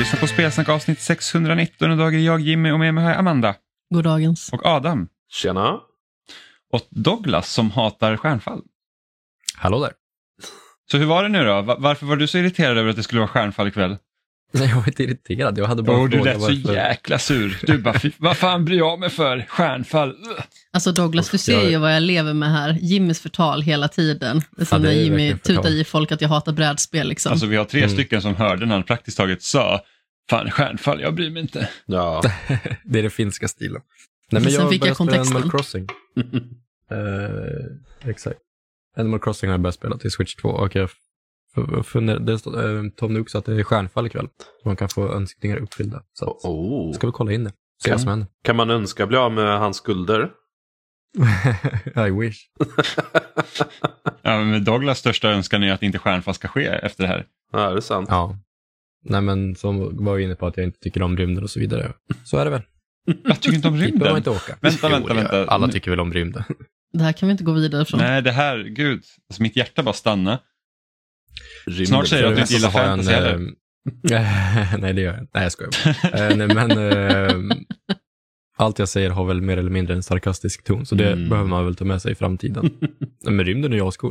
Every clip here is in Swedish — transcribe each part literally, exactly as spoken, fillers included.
lyssnar på Spelsnack avsnitt sexhundranitton. Och idag är jag Jimmy och med mig har jag Amanda. Goddagens. Och Adam. Tjena. Och Douglas som hatar stjärnfall. Hallå där. Så hur var det nu då? Varför var du så irriterad över att det skulle vara stjärnfall ikväll? Nej, jag var inte irriterad. Jag hade bara oh, du lät så varför... jäkla sur. Du bara, vad fan bryr jag mig för? Stjärnfall. Alltså Douglas, du ser ju vad jag lever med här. Jimmys förtal hela tiden. Det är som ja, när Jimmy tutar i folk att jag hatar brädspel liksom. Alltså vi har tre mm. stycken som hörde när han praktiskt taget sa fan, stjärnfall, jag bryr mig inte. Ja. Det är den finska stilen. Nej, men sen jag fick jag kontexten. Animal Crossing. uh, exakt. Animal Crossing har jag börjat spela till Switch två. Och jag funderar, det står uh, Tom Nook sa att det är stjärnfall ikväll. Så man kan få önskningar uppfyllda. Så att, oh. ska vi kolla in det. Se kan, som händer. Kan man önska bli av med hans skulder? I wish. Ja, men Douglas största önskan är att inte stjärnfall ska ske efter det här. Ja, det är sant. Ja. Nej, men som var inne på att jag inte tycker om rymden och så vidare. Så är det väl. Jag tycker inte om rymden. Behöver inte åka. Vänta, vänta, vänta. Alla tycker väl om rymden. Det här kan vi inte gå vidare från. Nej, det här, gud. Alltså, mitt hjärta bara stanna. Rymden. Snart säger jag att du inte gillar fantasy en, heller. Äh, nej, det gör jag inte. Nej, jag skojar. äh, nej, men äh, allt jag säger har väl mer eller mindre en sarkastisk ton. Så det mm. behöver man väl ta med sig i framtiden. Men rymden är ju ascool.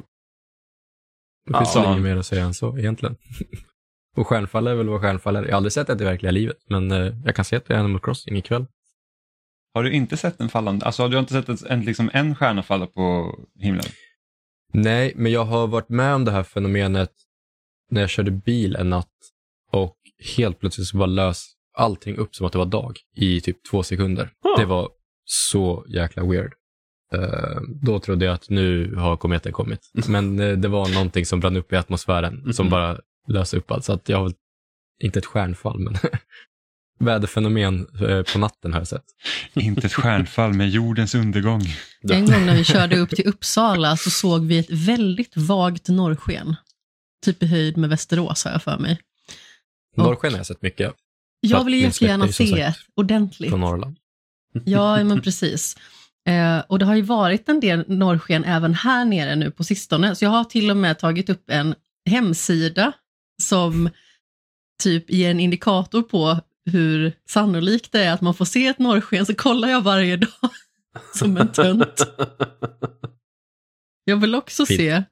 Det finns ja. inget mer att säga än så egentligen. Och stjärnfall är väl vad stjärnfall är. Jag har aldrig sett det i verkliga livet. Men äh, jag kan se att det är Animal Crossing ikväll. Har du inte sett en fallande? Alltså har du inte sett en, liksom en stjärna falla på himlen? Nej, men jag har varit med om det här fenomenet när jag körde bil en natt och helt plötsligt så bara lös allting upp som att det var dag i typ två sekunder. Oh. Det var så jäkla weird. Uh, då trodde jag att nu har kometen kommit. Men uh, det var någonting som brann upp i atmosfären mm-hmm. som bara löste upp allt. Så att jag har inte ett stjärnfall, men väderfenomen uh, på natten har jag sett. Inte ett stjärnfall med jordens undergång. En gång när vi körde upp till Uppsala så såg vi ett väldigt vagt norrsken. Typ i höjd med Västerås har jag för mig. Norrsken har jag sett mycket. Jag vill jättegärna se ett ordentligt. Från Norrland. Ja, men precis. Eh, och det har ju varit en del norrsken även här nere nu på sistone. Så jag har till och med tagit upp en hemsida som typ ger en indikator på hur sannolikt det är att man får se ett norrsken. Så kollar jag varje dag som en tönt. Jag vill också Fint. se.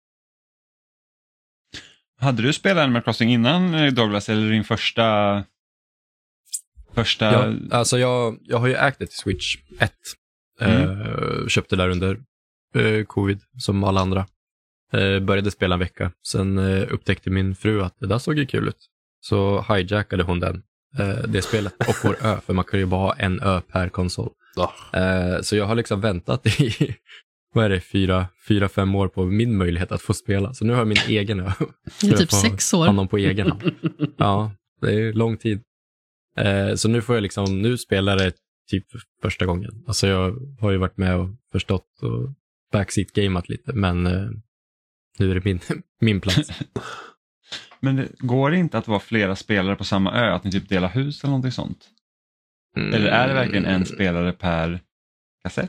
Hade du spelat Animal Crossing innan, Douglas, eller din första... första... Ja, alltså jag, jag har ju ägt det till Switch ett. Mm. Uh, köpte där under uh, covid, som alla andra. Uh, började spela en vecka. Sen uh, upptäckte min fru att det där såg ju kul ut. Så hijackade hon den, uh, det spelet och vår ö. För man kan ju bara ha en ö per konsol. Ja. Uh, så jag har liksom väntat i... vad är det, fyra, fyra, fem år på min möjlighet att få spela. Så nu har jag min egen ö. Det är typ sex år. Honom på egen hand. Ja, det är lång tid. Eh, så nu får jag liksom, nu spelar det typ första gången. Alltså jag har ju varit med och förstått och backseat-gamat lite. Men eh, nu är det min, min plats. Men det går inte att vara flera spelare på samma ö? Att ni typ delar hus eller någonting sånt? Mm. Eller är det verkligen en spelare per kassett?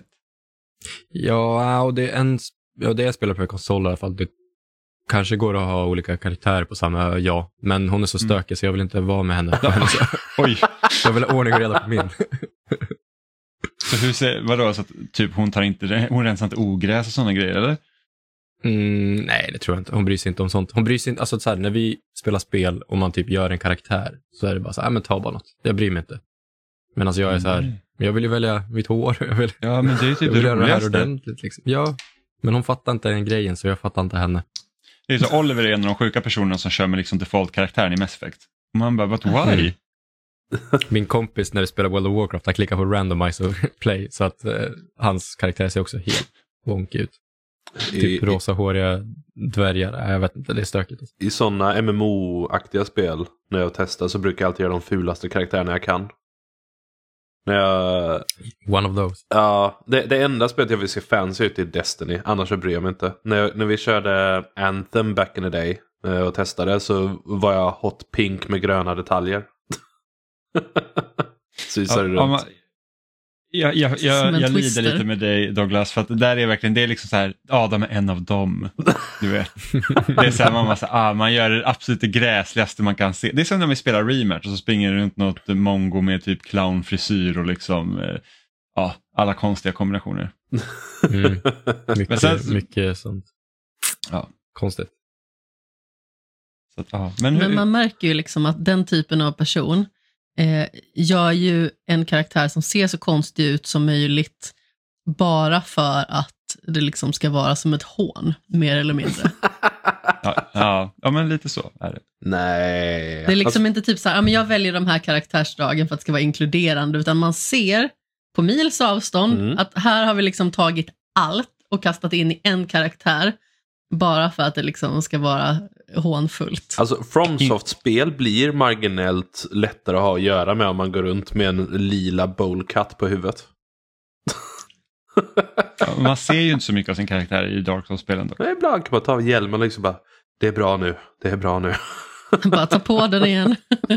Ja, och det är en ja, det är spelare per konsol i alla fall. Det kanske går att ha olika karaktärer på samma ö, ja. Men hon är så stökig mm. så jag vill inte vara med henne. Oj. Jag vill ha ordning och reda på min. Så hur ser, vadå, så att typ hon tar inte, hon rensar inte ogräs och sådana grejer, eller? Mm, nej, det tror jag inte. Hon bryr sig inte om sånt. Hon bryr sig inte, alltså så här, när vi spelar spel och man typ gör en karaktär så är det bara så här, men ta bara något. Jag bryr mig inte. Men alltså jag är så här, jag vill ju välja mitt hår. Jag vill, ja, men det är ju typ det det roligaste. ordentligt, liksom. Ja, men hon fattar inte den grejen så jag fattar inte henne. Det är så Oliver är en av de sjuka personerna som kör med liksom default-karaktären i Mass Effect. Och man bara, but why? Min kompis när vi spelar World of Warcraft, han klickar på randomize och play så att eh, hans karaktär ser också helt wonky ut. I, typ rosahåriga dvärgar, jag vet inte, det är stökigt. I sådana M M O-aktiga spel, när jag testar så brukar jag alltid göra de fulaste karaktärerna jag kan. När jag... One of those. Ja, det, det enda spelet jag vill se fancy ut är Destiny, annars så bryr jag mig inte. När, jag, när vi körde Anthem back in the day och testade så var jag hot pink med gröna detaljer. Så visar det ja, runt. man, Jag, jag, jag, jag twister. lider lite med dig, Douglas, för att det där är verkligen, det är liksom så här, ja, de är en av dem, du vet. Det är så här, man, bara så här, ah, man gör det absolut det gräsligaste man kan se. Det är som när vi spelar rematch och så springer det runt något mongo med typ clownfrisyr och liksom, eh, ja, alla konstiga kombinationer. Mm. Mycket, sen, mycket sånt. Ja. Konstigt. Så att, ja. Men, hur, Men man märker ju liksom att den typen av person eh, gör ju en karaktär som ser så konstig ut som möjligt bara för att det liksom ska vara som ett hån, mer eller mindre. ja, ja, ja, men lite så är det. Nej. Det är liksom alltså, inte typ så här, ja, men jag väljer de här karaktärsdragen för att det ska vara inkluderande, utan man ser på mils avstånd Mm. att här har vi liksom tagit allt och kastat in i en karaktär bara för att det liksom ska vara hånfullt. Alltså FromSoft-spel blir marginellt lättare att ha att göra med om man går runt med en lila bowlcut på huvudet. Ja, man ser ju inte så mycket av sin karaktär i Dark Souls-spelen dock. Nej, ibland kan man ta av hjälmen och liksom bara, det är bra nu, det är bra nu. Bara ta på den igen.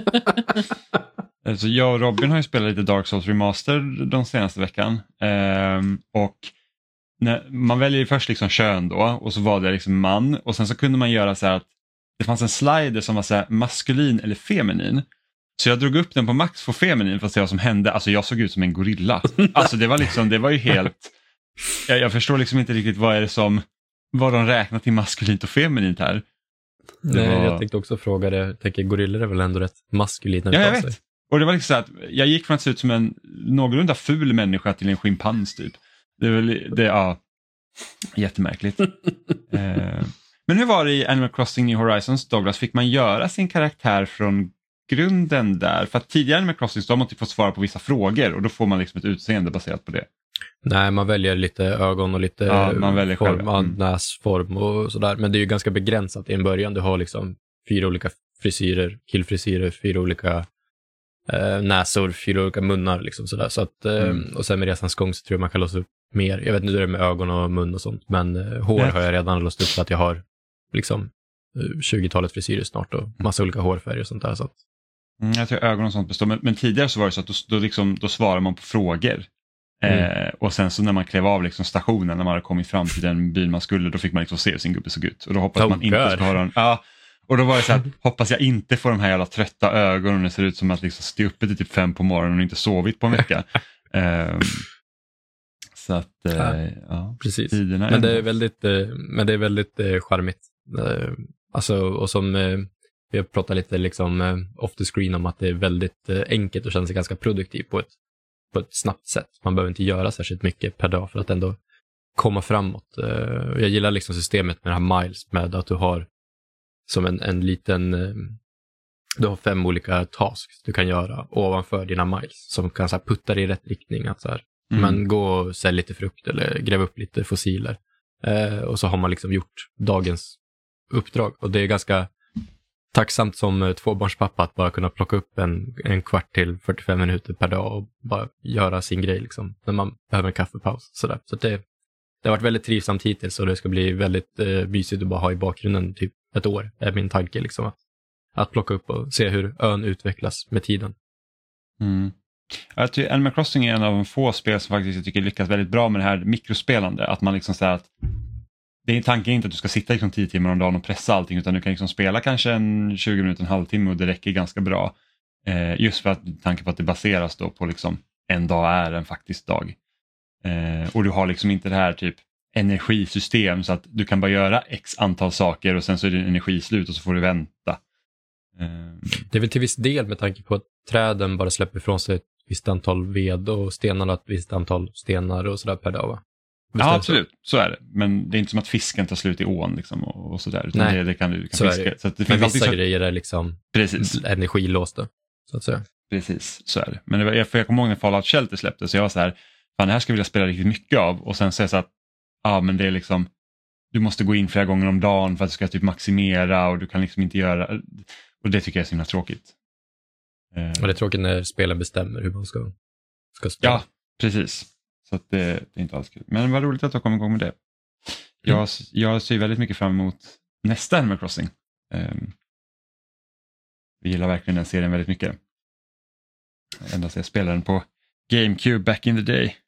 Alltså jag och Robin har ju spelat lite Dark Souls Remaster de senaste veckan. Ehm, och när, man väljer ju först liksom kön då, och så var det liksom man. Och sen så kunde man göra så här att det fanns en slider som var så här maskulin eller feminin. Så jag drog upp den på max för feminin för att se vad som hände. Alltså jag såg ut som en gorilla. Alltså det var liksom, det var ju helt... Jag, jag förstår liksom inte riktigt vad är det som... Vad de räknar till maskulint och feminint här. Nej, var... jag tänkte också fråga det. Jag tänker, gorillor är väl ändå rätt maskulina. Ja, jag utav vet. sig. Och det var liksom så att jag gick från att se ut som en någorlunda ful människa till en schimpans typ. Det är väl, det, ja, jättemärkligt. eh, men hur var det i Animal Crossing New Horizons, Douglas? Fick man göra sin karaktär från grunden där? För att tidigare Animal Crossing så har man typ fått svara på vissa frågor och då får man liksom ett utseende baserat på det. Nej, man väljer lite ögon och lite Ja, man väljer form, själv. ja, Mm. näsform och sådär. Men det är ju ganska begränsat i en början. Du har liksom fyra olika frisyrer, killfrisyrer, fyra olika eh, näsor, fyra olika munnar liksom sådär. Så att, eh, Mm. och sen med resans gång så tror jag man kan låsa upp mer. Jag vet inte hur det är med ögon och mun och sånt, men eh, hår Nej. har jag redan låst upp så att jag har liksom eh, tjugotalet frisyrer snart och massa olika hårfärger och sånt där. Så att, Mm, jag tror ögon och sånt består. Men, men tidigare så var det så att då, då, liksom, då svarar man på frågor. Mm. Eh, och sen så när man klev av liksom stationen, när man hade kommit fram till den byn man skulle, då fick man liksom se hur sin gubbe såg ut. Och då hoppas Oh, man inte God. ska ha den. Ja, och då var det så här, hoppas jag inte får de här jävla trötta ögonen. Det ser ut som att liksom stå uppe till typ fem på morgonen och inte sovit på en vecka. eh, så att, eh, Ja. ja. precis. Tiderna Men det är ändras. väldigt, eh, men det är väldigt eh, charmigt. Eh, alltså, och som eh, vi har pratat lite liksom eh, off the screen om att det är väldigt eh, enkelt och känns ganska produktivt på ett, på ett snabbt sätt. Man behöver inte göra särskilt mycket per dag för att ändå komma framåt. Eh, jag gillar liksom systemet med det här miles, med att du har som en, en liten eh, du har fem olika tasks du kan göra ovanför dina miles som kan så här, putta dig i rätt riktning. Att så här, Mm. man går och säljer lite frukt eller gräver upp lite fossiler. Eh, och så har man liksom gjort dagens uppdrag. Och det är ganska tacksamt som eh, tvåbarnspappa att bara kunna plocka upp en, en kvart till fyrtiofem minuter per dag och bara göra sin grej liksom, när man behöver en kaffepaus. Sådär. Så det, det har varit väldigt trivsamt hittills och det ska bli väldigt eh, mysigt att bara ha i bakgrunden typ ett år, är min tanke liksom. Att, att plocka upp och se hur ön utvecklas med tiden. Mm. Jag tycker Animal Crossing är en av de få spel som faktiskt jag tycker lyckas väldigt bra med det här mikrospelande. Att man liksom säger att det är tanken inte att du ska sitta liksom tio timmar om dagen och pressa allting, utan du kan liksom spela kanske en tjugo minuter, en halvtimme och det räcker ganska bra. Eh, just för att tanken på att det baseras då på liksom en dag är en faktisk dag. Eh, och du har liksom inte det här typ energisystem så att du kan bara göra x antal saker och sen så är det energislut och så får du vänta. Eh, Det är väl till viss del med tanke på att träden bara släpper ifrån sig ett visst antal ved och stenarna ett visst antal stenar och sådär per dag, va? Visst är Ja, det absolut. Så? så är det. Men det är inte som att fisken tar slut i ån liksom, och, och sådär. Utan Nej, det, det kan du kan så är fiska. det. Så att det Men finns vissa alltid så... grejer är liksom Precis, energilåsta, så att säga. precis, så är det. Men det var, för jag kommer ihåg när Fallout Shelter släpptes så jag var så här, fan det här ska jag vilja spela riktigt mycket av. Och sen så är det så att, ja men det är liksom, du måste gå in flera gånger om dagen för att du ska typ maximera och du kan liksom inte göra, och det tycker jag är så himla tråkigt. Och det är tråkigt när spelen bestämmer hur man ska, ska spela. Ja, precis. Så att det, det är inte alls kul. Men vad roligt att du har kommit igång med det. Jag, Mm. jag ser väldigt mycket fram emot nästa Animal Crossing. Um, vi gillar verkligen den serien väldigt mycket. Ända så jag spelade den på GameCube back in the day.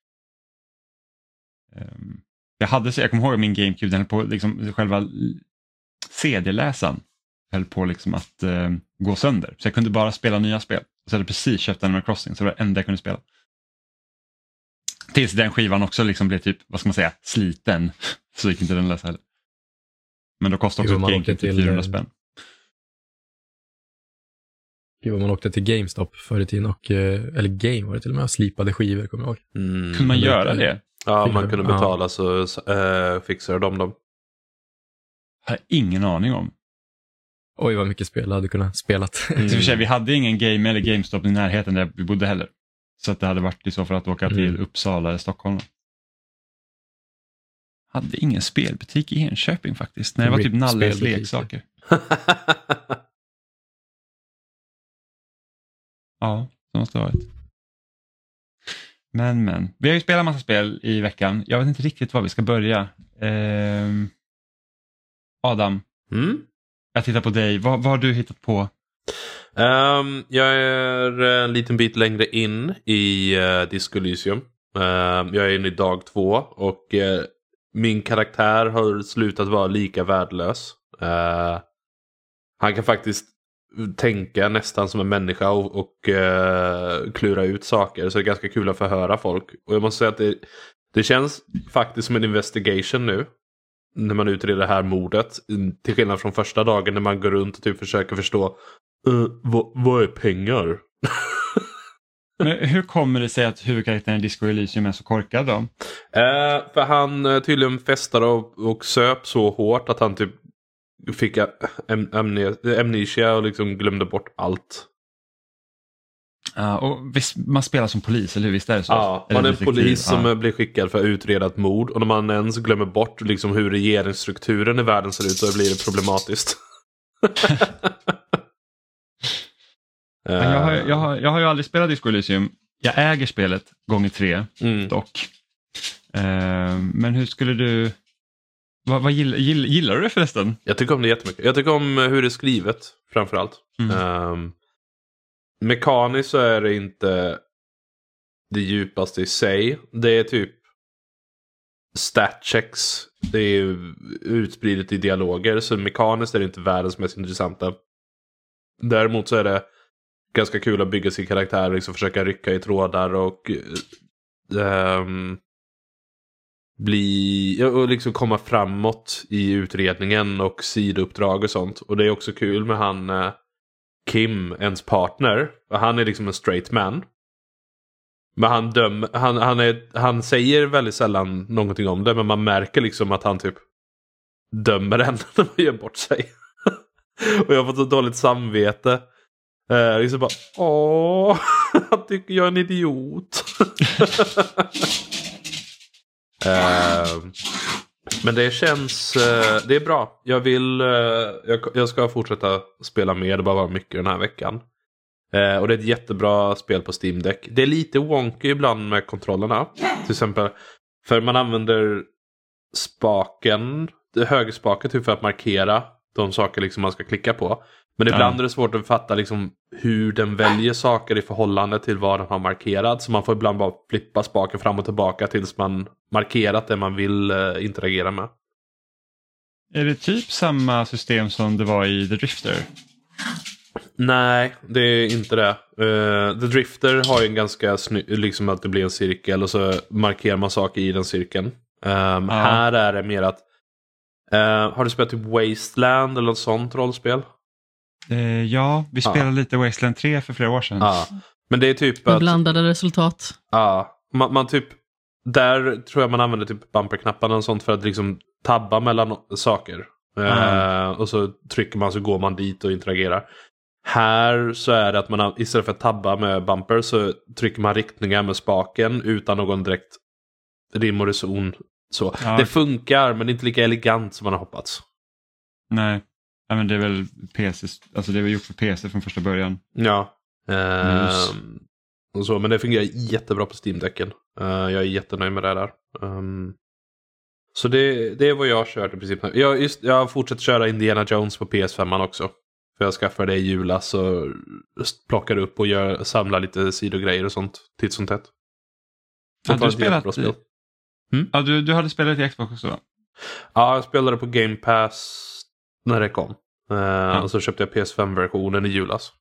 Um, jag hade så jag kommer ihåg min GameCube, den höll på liksom själva C D-läsaren höll på liksom att uh, gå sönder. Så jag kunde bara spela nya spel. Så jag hade precis köpt Animal Crossing, så det var det enda jag kunde spela. Tills den skivan också liksom blev typ, vad ska man säga, sliten. Så gick inte den läsa heller. Men då kostade också jo, ett GameCube till fyrahundra spänn. Gud, man åkte till GameStop förr i tiden och, eller Game var det till och med, slipade skivor, kommer jag ihåg. Mm. Kunde man göra det? Ja, man kunde betala ja. så äh, fixade de dem. Jag har ingen aning om. Oj, vad mycket spel hade kunnat spelat. Mm. Så för sig, vi hade ingen Game eller GameStop i närheten där vi bodde heller. Så att det hade varit i så för att åka till mm. Uppsala eller Stockholm. Hade ingen spelbutik i Enköping faktiskt. Nej, det var typ Nalles leksaker. Ja, så måste det ha varit. Men, men. Vi har ju spelat massa spel i veckan. Jag vet inte riktigt var vi ska börja. Eh, Adam. Mm? Jag tittar på dig. Vad, vad har du hittat på? Um, jag är en liten bit längre in i uh, Disco Elysium. Uh, jag är inne i dag två och uh, min karaktär har slutat vara lika värdelös. Uh, han kan faktiskt tänka nästan som en människa och, och uh, klura ut saker. Så det är ganska kul att förhöra folk. Och jag måste säga att det, det känns faktiskt som en investigation nu. När man utreder det här mordet. Till skillnad från första dagen när man går runt och typ försöker förstå uh, vad, vad är pengar? Men hur kommer det sig att huvudkaraktären i Disco Elysium är så korkad då? Uh, för han uh, tydligen festade och, och söp så hårt att han typ fick am- amne- amnesia och liksom glömde bort allt. Ja, och visst, man spelar som polis, eller hur? Visst är det så? Ja, man är en polis som ja. blir skickad för att utreda ett mord. Och när man ens glömmer bort liksom hur regeringsstrukturen i världen ser ut, så blir det problematiskt. Men jag, har, jag, har, jag har ju aldrig spelat Disco Elysium. Jag äger spelet gånger tre mm. dock. Uh, men hur skulle du... Vad, vad gillar, gillar, gillar du det förresten? Jag tycker om det jättemycket. Jag tycker om hur det är skrivet framförallt. Mm. Um, mekaniskt så är det inte det djupaste i sig. Det är typ statchecks. Det är utspridet i dialoger. Så mekaniskt är det inte världens mest intressanta. Däremot så är det ganska kul att bygga sin karaktär och liksom försöka rycka i trådar och um, bli och liksom komma framåt i utredningen och sidouppdrag och sånt. Och det är också kul med han uh, Kim, ens partner. Han är liksom en straight man. Men han döm, han, han, är, han säger väldigt sällan någonting om det, men man märker liksom att han typ dömer henne när man gör bort sig. Och jag har fått så dåligt samvete. Eh, liksom bara, åh, han tycker jag är en idiot. eh, men det känns, eh, det är bra. Jag vill, eh, jag, jag ska fortsätta spela mer, det bara var mycket den här veckan. Eh, och det är ett jättebra spel på Steam Deck. Det är lite wonky ibland med kontrollerna. Till exempel, för man använder spaken, högerspaken typ för att markera de saker liksom man ska klicka på. Men ibland ja. är det svårt att fatta liksom hur den väljer saker i förhållande till vad den har markerat. Så man får ibland bara flippa spaken fram och tillbaka tills man markerat det man vill uh, interagera med. Är det typ samma system som det var i The Drifter? Nej, det är inte det. Uh, The Drifter har ju en ganska sny- liksom att det blir en cirkel och så markerar man saker i den cirkeln. Um, ja. Här är det mer att uh, har du spelat typ Wasteland eller något sånt rollspel? Uh, ja, vi spelade ja. lite Wasteland tre för flera år sedan. Ja. Men det är typ att, blandade resultat. Ja, man, man typ där tror jag man använder typ bumperknapparna och sånt för att liksom tabba mellan saker. Mm. Uh, och så trycker man så går man dit och interagerar. Här så är det att man istället för att tabba med bumper så trycker man riktningar med spaken utan någon direkt rim och reson. Så. Ja. Det funkar, men det är inte lika elegant som man har hoppats. Nej, ja, men det är väl P C, alltså det är väl gjort för P C från första början. Ja. Uh, och så, men det fungerar jättebra på Steam-däcken. Uh, jag är jättenöjd med det där. Um, så det, det är vad jag har kört i princip. Jag, just, jag har fortsatt köra Indiana Jones på P S fem också. För jag skaffade det i julas och plockar upp och gör, samlar lite sidogrejer och sånt titt som tätt. Ja, du, spelat i... mm? ja, du, du hade spelat i Xbox också? Ja, jag spelade på Game Pass när det kom. Uh, ja. Och så köpte jag P S fem-versionen i julas.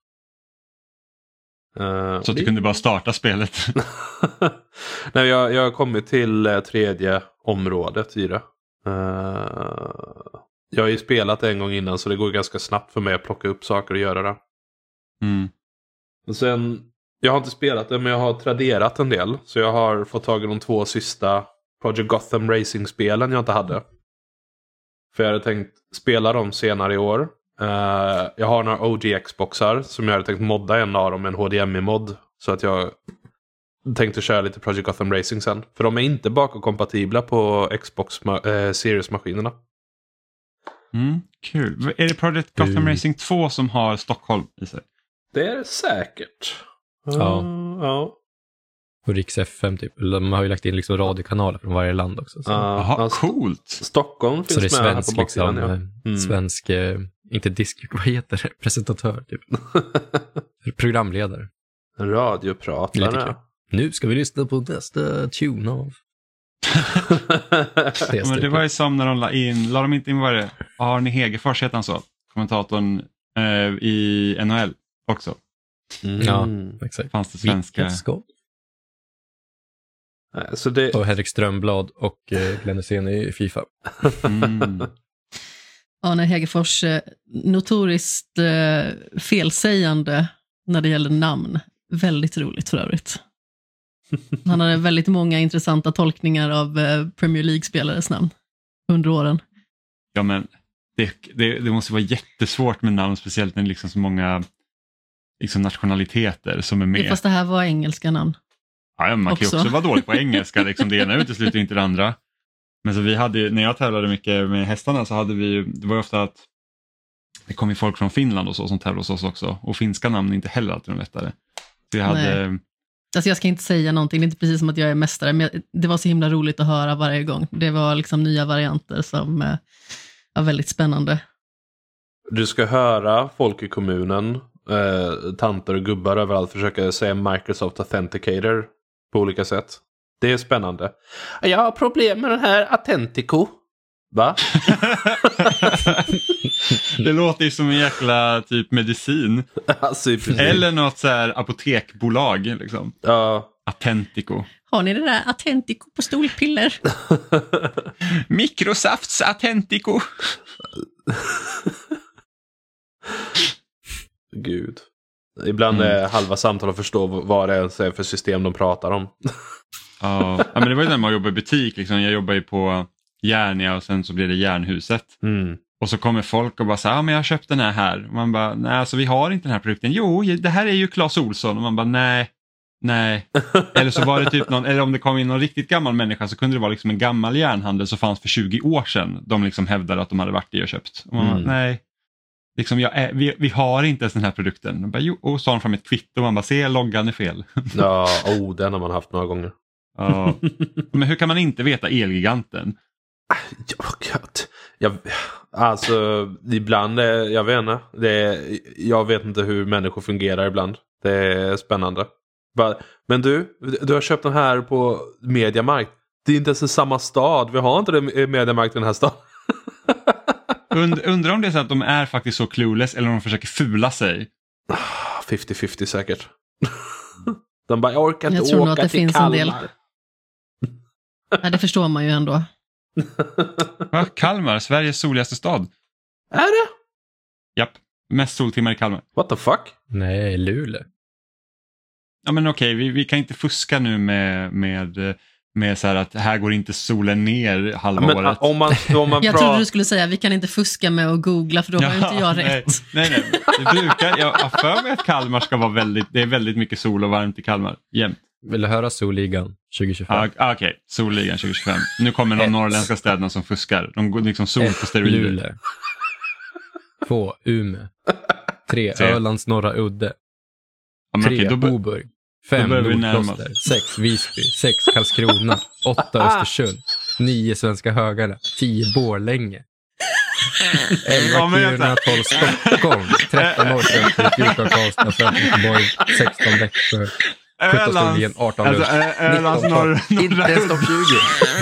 Uh, så att du det... kunde bara starta spelet? Nej, jag, jag har kommit till uh, tredje området i det. Uh, jag har ju spelat en gång innan så det går ganska snabbt för mig att plocka upp saker och göra det. Mm. Och sen, jag har inte spelat det men jag har traderat en del. Så jag har fått tag i de två sista Project Gotham Racing-spelen jag inte hade. För jag hade tänkt spela dem senare i år. Uh, jag har några O G Xboxar som jag hade tänkt modda en av dem med en H D M I-mod. Så att jag tänkte köra lite Project Gotham Racing sen. För de är inte bakåtkompatibla på Xbox uh, Series-maskinerna. Mm, kul. Är det Project Gotham mm. Racing två som har Stockholm i sig? Det är det säkert. Uh, ja. ja. Och Riks F M typ. De har ju lagt in liksom radiokanaler från varje land också. Så. Jaha, uh, alltså, coolt. Stockholm finns så det är med svensk, här på baksidan. liksom, Ja. Mm. Svensk, eh, inte disk, vad heter det? Presentatör typ. Programledare. Radiopratare. Nu ska vi lyssna på nästa tune av. det, men det var ju som när de la in, la de inte in vad det Arne Hegerfors heter han så, kommentatorn eh, i N H L också. Mm. Ja, exakt. Fanns det svenska. Så det... Och Henrik Strömblad och eh, Glenn Hysén i FIFA. Mm. Arne Hegerfors eh, notoriskt eh, felsägande när det gäller namn. Väldigt roligt för övrigt. Han hade väldigt många intressanta tolkningar av eh, Premier League-spelares namn under åren. Ja, men det, det, det måste vara jättesvårt med namn, speciellt när det är liksom så många liksom nationaliteter som är med. Ja, fast det här var engelska namn. Ja, man kan ju också vara dålig på engelska. Liksom, det ena utesluter inte det andra. Men så vi hade, när jag tävlade mycket med hästarna så hade vi, det var ju ofta att det kom ju folk från Finland och så som tävlade hos oss också. Och finska namn är inte heller alltid de lättare. Så jag hade... Alltså jag ska inte säga någonting, det är inte precis som att jag är mästare, men det var så himla roligt att höra varje gång. Det var liksom nya varianter som eh, var väldigt spännande. Du ska höra folk i kommunen, eh, tanter och gubbar överallt försöka säga Microsoft Authenticator på olika sätt. Det är spännande. Jag har problem med den här Authentico. Va? Det låter ju som en jäkla typ medicin. Alltså, eller något så här apotekbolag liksom. Ja. Authentico. Har ni det där Authentico på stolpiller? Microsofts Authentico. Gud. Ibland mm. är halva samtal att förstå vad det är för system de pratar om. Ja, men det var ju när man jobbar i butik liksom. Jag jobbar ju på Järnia och sen så blir det Järnhuset. Mm. Och så kommer folk och bara så här, ja men jag har köpt den här här. Och man bara, nej alltså vi har inte den här produkten. Jo, det här är ju Clas Ohlson. Och man bara, nej, nej. Eller så var det typ någon, eller om det kom in någon riktigt gammal människa så kunde det vara liksom en gammal järnhandel som fanns för tjugo år sedan. De liksom hävdade att de hade varit i och köpt. Och man mm. bara, nej. Liksom, jag är, vi, vi har inte ens den här produkten. Och, bara, jo, och så har de fram ett kvitto och man bara, se loggan är fel. Ja, oh, den har man haft några gånger. Ja. Men hur kan man inte veta Elgiganten? Jag, jag, alltså ibland, jag vet inte det, jag vet inte hur människor fungerar ibland. Det är spännande. Men du, du har köpt den här på Mediamarkt. Det är inte ens i samma stad. Vi har inte det Mediamarkt i den här staden. Und, undrar om det är så att de är faktiskt så clueless eller om de försöker fula sig. femtio femtio säkert. De bara, jag orkar inte jag tror åka att det till finns Kalmar. En del. Ja, det förstår man ju ändå. Va? Kalmar, Sveriges soligaste stad. Är det? Japp, mest soltimmar i Kalmar. What the fuck? Nej, Luleå. Ja men okej, vi, vi kan inte fuska nu med, med, med så här att här går inte solen ner halva men, året. Om man, om man jag pratar... trodde du skulle säga vi kan inte fuska med att googla för då har ju inte jag rätt. Nej, nej, nej. Det brukar, jag har för mig att Kalmar ska vara väldigt, det är väldigt mycket sol och varmt i Kalmar, jämt. Vill du höra Solligan tjugo tjugofem? Ah, Okej, okay. Solligan tjugo tjugofem. Nu kommer de norrländska städerna som fuskar. De går liksom sol på steroider. Luleå. Två, Umeå. Tre, Tre. Ölands norra udde. Ja, men Tre, okej, då be- Boburg. Fem, då börjar vi närma Nordkloster. Sex, Visby. Sex, Karlskrona. Åtta, Östersund. Nio, Svenska Högarna. Tio, Borlänge. Elva, Ja, men Kiruna. vänta. Tolv, Stockholm. Tretton, Norrköping. Fjorton, Karlstad. Femton, Göteborg. Sexton, Växjö. Ölands, stund arton alltså, Ö- Ölands norra, norra Inte stopp tjugo.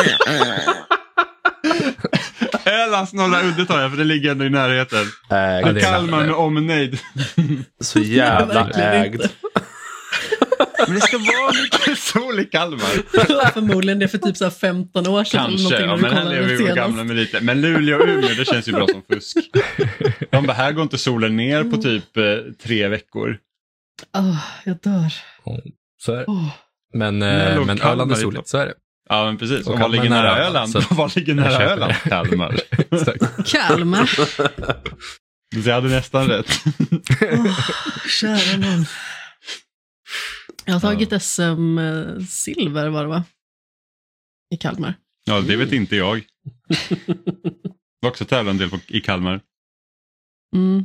Ölands norra udde tar jag för det ligger ändå i närheten. Ägd. Ja, det är Kalmar nära. med omnejd. Så jävla Verkligen ägd. inte. Men det ska vara lite sol i Kalmar. Förmodligen det för typ så här femton år sedan. Kanske, eller ja, någonting, men här när vi lever vi kollade på senast. gamla meriter. Men Luleå och Umeå, det känns ju bra som fusk. De bara, här går inte solen ner på typ eh, tre veckor. Åh, jag dör. Så är det. Åh. Men, Men eh, låg men Kalmar Öland är i soligt, topp. så är det. Ja, men precis. Och Och vad Kalmar ligger är nära nära, Öland? så- Vad ligger Jag nära köper Öland? det. Kalmar. Exakt. Kalmar. Så jag hade nästan rätt. Åh, kära någon. Jag har tagit S M-silver var det va? I Kalmar. Ja, det vet inte jag. Det var också tävlande en del på, i Kalmar. Mm.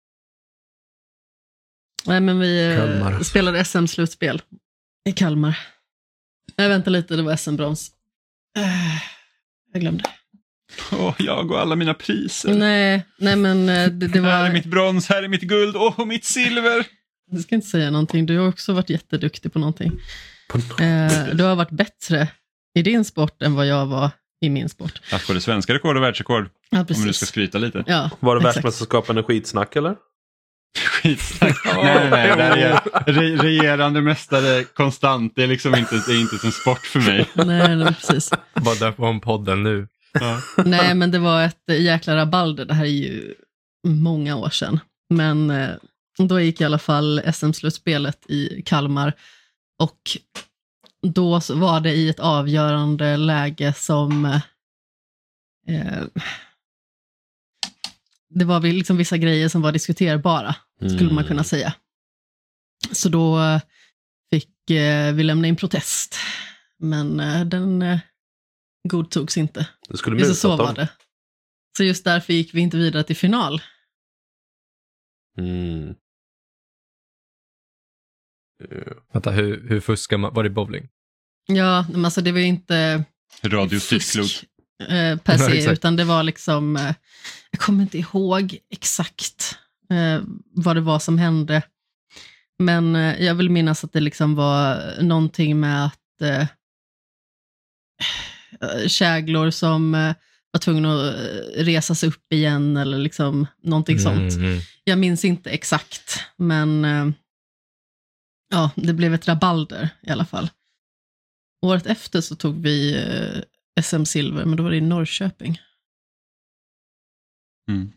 Nej, men vi eh, Kalmar. spelade S M-slutspel i Kalmar. Jag väntar lite, det var S M-brons. Uh, jag glömde. Åh, jag och alla mina priser. Nej, nej men eh, det, det Här är var... mitt brons, här är mitt guld, åh, mitt silver. Du ska inte säga någonting, du har också varit jätteduktig på någonting. På något Eh, sätt. du har varit bättre i din sport än vad jag var i min sport. Tack både svenska rekord och världsrekord. Ja, Om du ska precis. skryta lite. Ja, Var det exakt. världsmästerskapen skitsnack eller? Skitsnack. nej, nej, nej. Det är re- regerande mästare konstant. Det är liksom inte, det är inte en sport för mig. Nej, nej, precis. Bara där på podden nu. Ja. Nej, men det var ett jäkla rabalder. Det här är ju många år sedan. Men eh, då gick i alla fall S M-slutspelet i Kalmar. Och då så var det i ett avgörande läge som... Eh, det var väl liksom vissa grejer som var diskuterbara, skulle man kunna säga. Så då eh, fick eh, vi lämna in protest. Men eh, den eh, godtogs inte. Du skulle Just mutat så var dem. det. Så just därför gick vi inte vidare till final. Mm. Vänta, hur, hur fuskar man? Var det bowling? Ja, men alltså det var ju inte Radiostyckklot. fusk eh, per Ja, se, exakt. utan det var liksom, eh, jag kommer inte ihåg exakt eh, vad det var som hände. Men eh, jag vill minnas att det liksom var någonting med att eh, käglor som eh, var tvungna att eh, resa sig upp igen eller liksom någonting sånt. Mm, mm. Jag minns inte exakt, men eh, ja, det blev ett rabalder i alla fall. Året efter så tog vi eh, S M-silver, men då var det i Norrköping. Mm.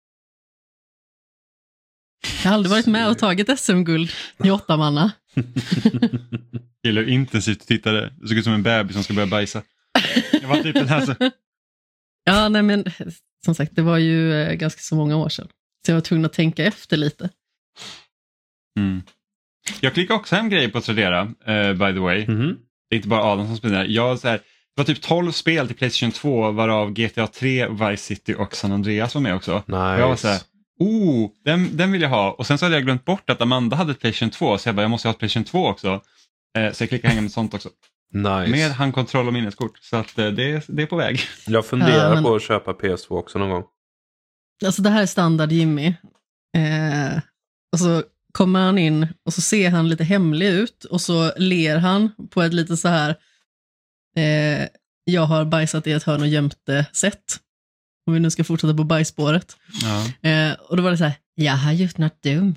Jag har aldrig varit med och tagit S M-guld i åtta manna. Gillar hur intensivt du tittade. Du såg ut som en bebis som ska börja bajsa. Jag var typ den här så... Ja, nej men som sagt, det var ju eh, ganska så många år sedan. Så jag var tvungen att tänka efter lite. Mm. Jag klickade också hem grejer på Tradera, uh, by the way. Mhm. Det är inte bara Adam som spelar. Jag, så här, det var typ tolv spel till PlayStation två, varav G T A tre, Vice City och San Andreas var med också. Nice. Och jag var så här, oh, den, den vill jag ha. Och sen så hade jag glömt bort att Amanda hade ett PlayStation två, så jag bara, jag måste ha ett PlayStation två också. Eh, så jag klickade hem med sånt också. Nice. Med handkontroll och minneskort. Så att eh, det, det är på väg. Jag funderar Ja, men- på att köpa P S två också någon gång. Alltså det här är standard Jimmy. Eh, och så kommer han in och så ser han lite hemlig ut och så ler han på ett lite så här eh, jag har bajsat i ett hörn och gömt det sätt. Om vi nu ska fortsätta på bajsspåret. Ja. Eh, och då var det så här, jag har gjort något dumt.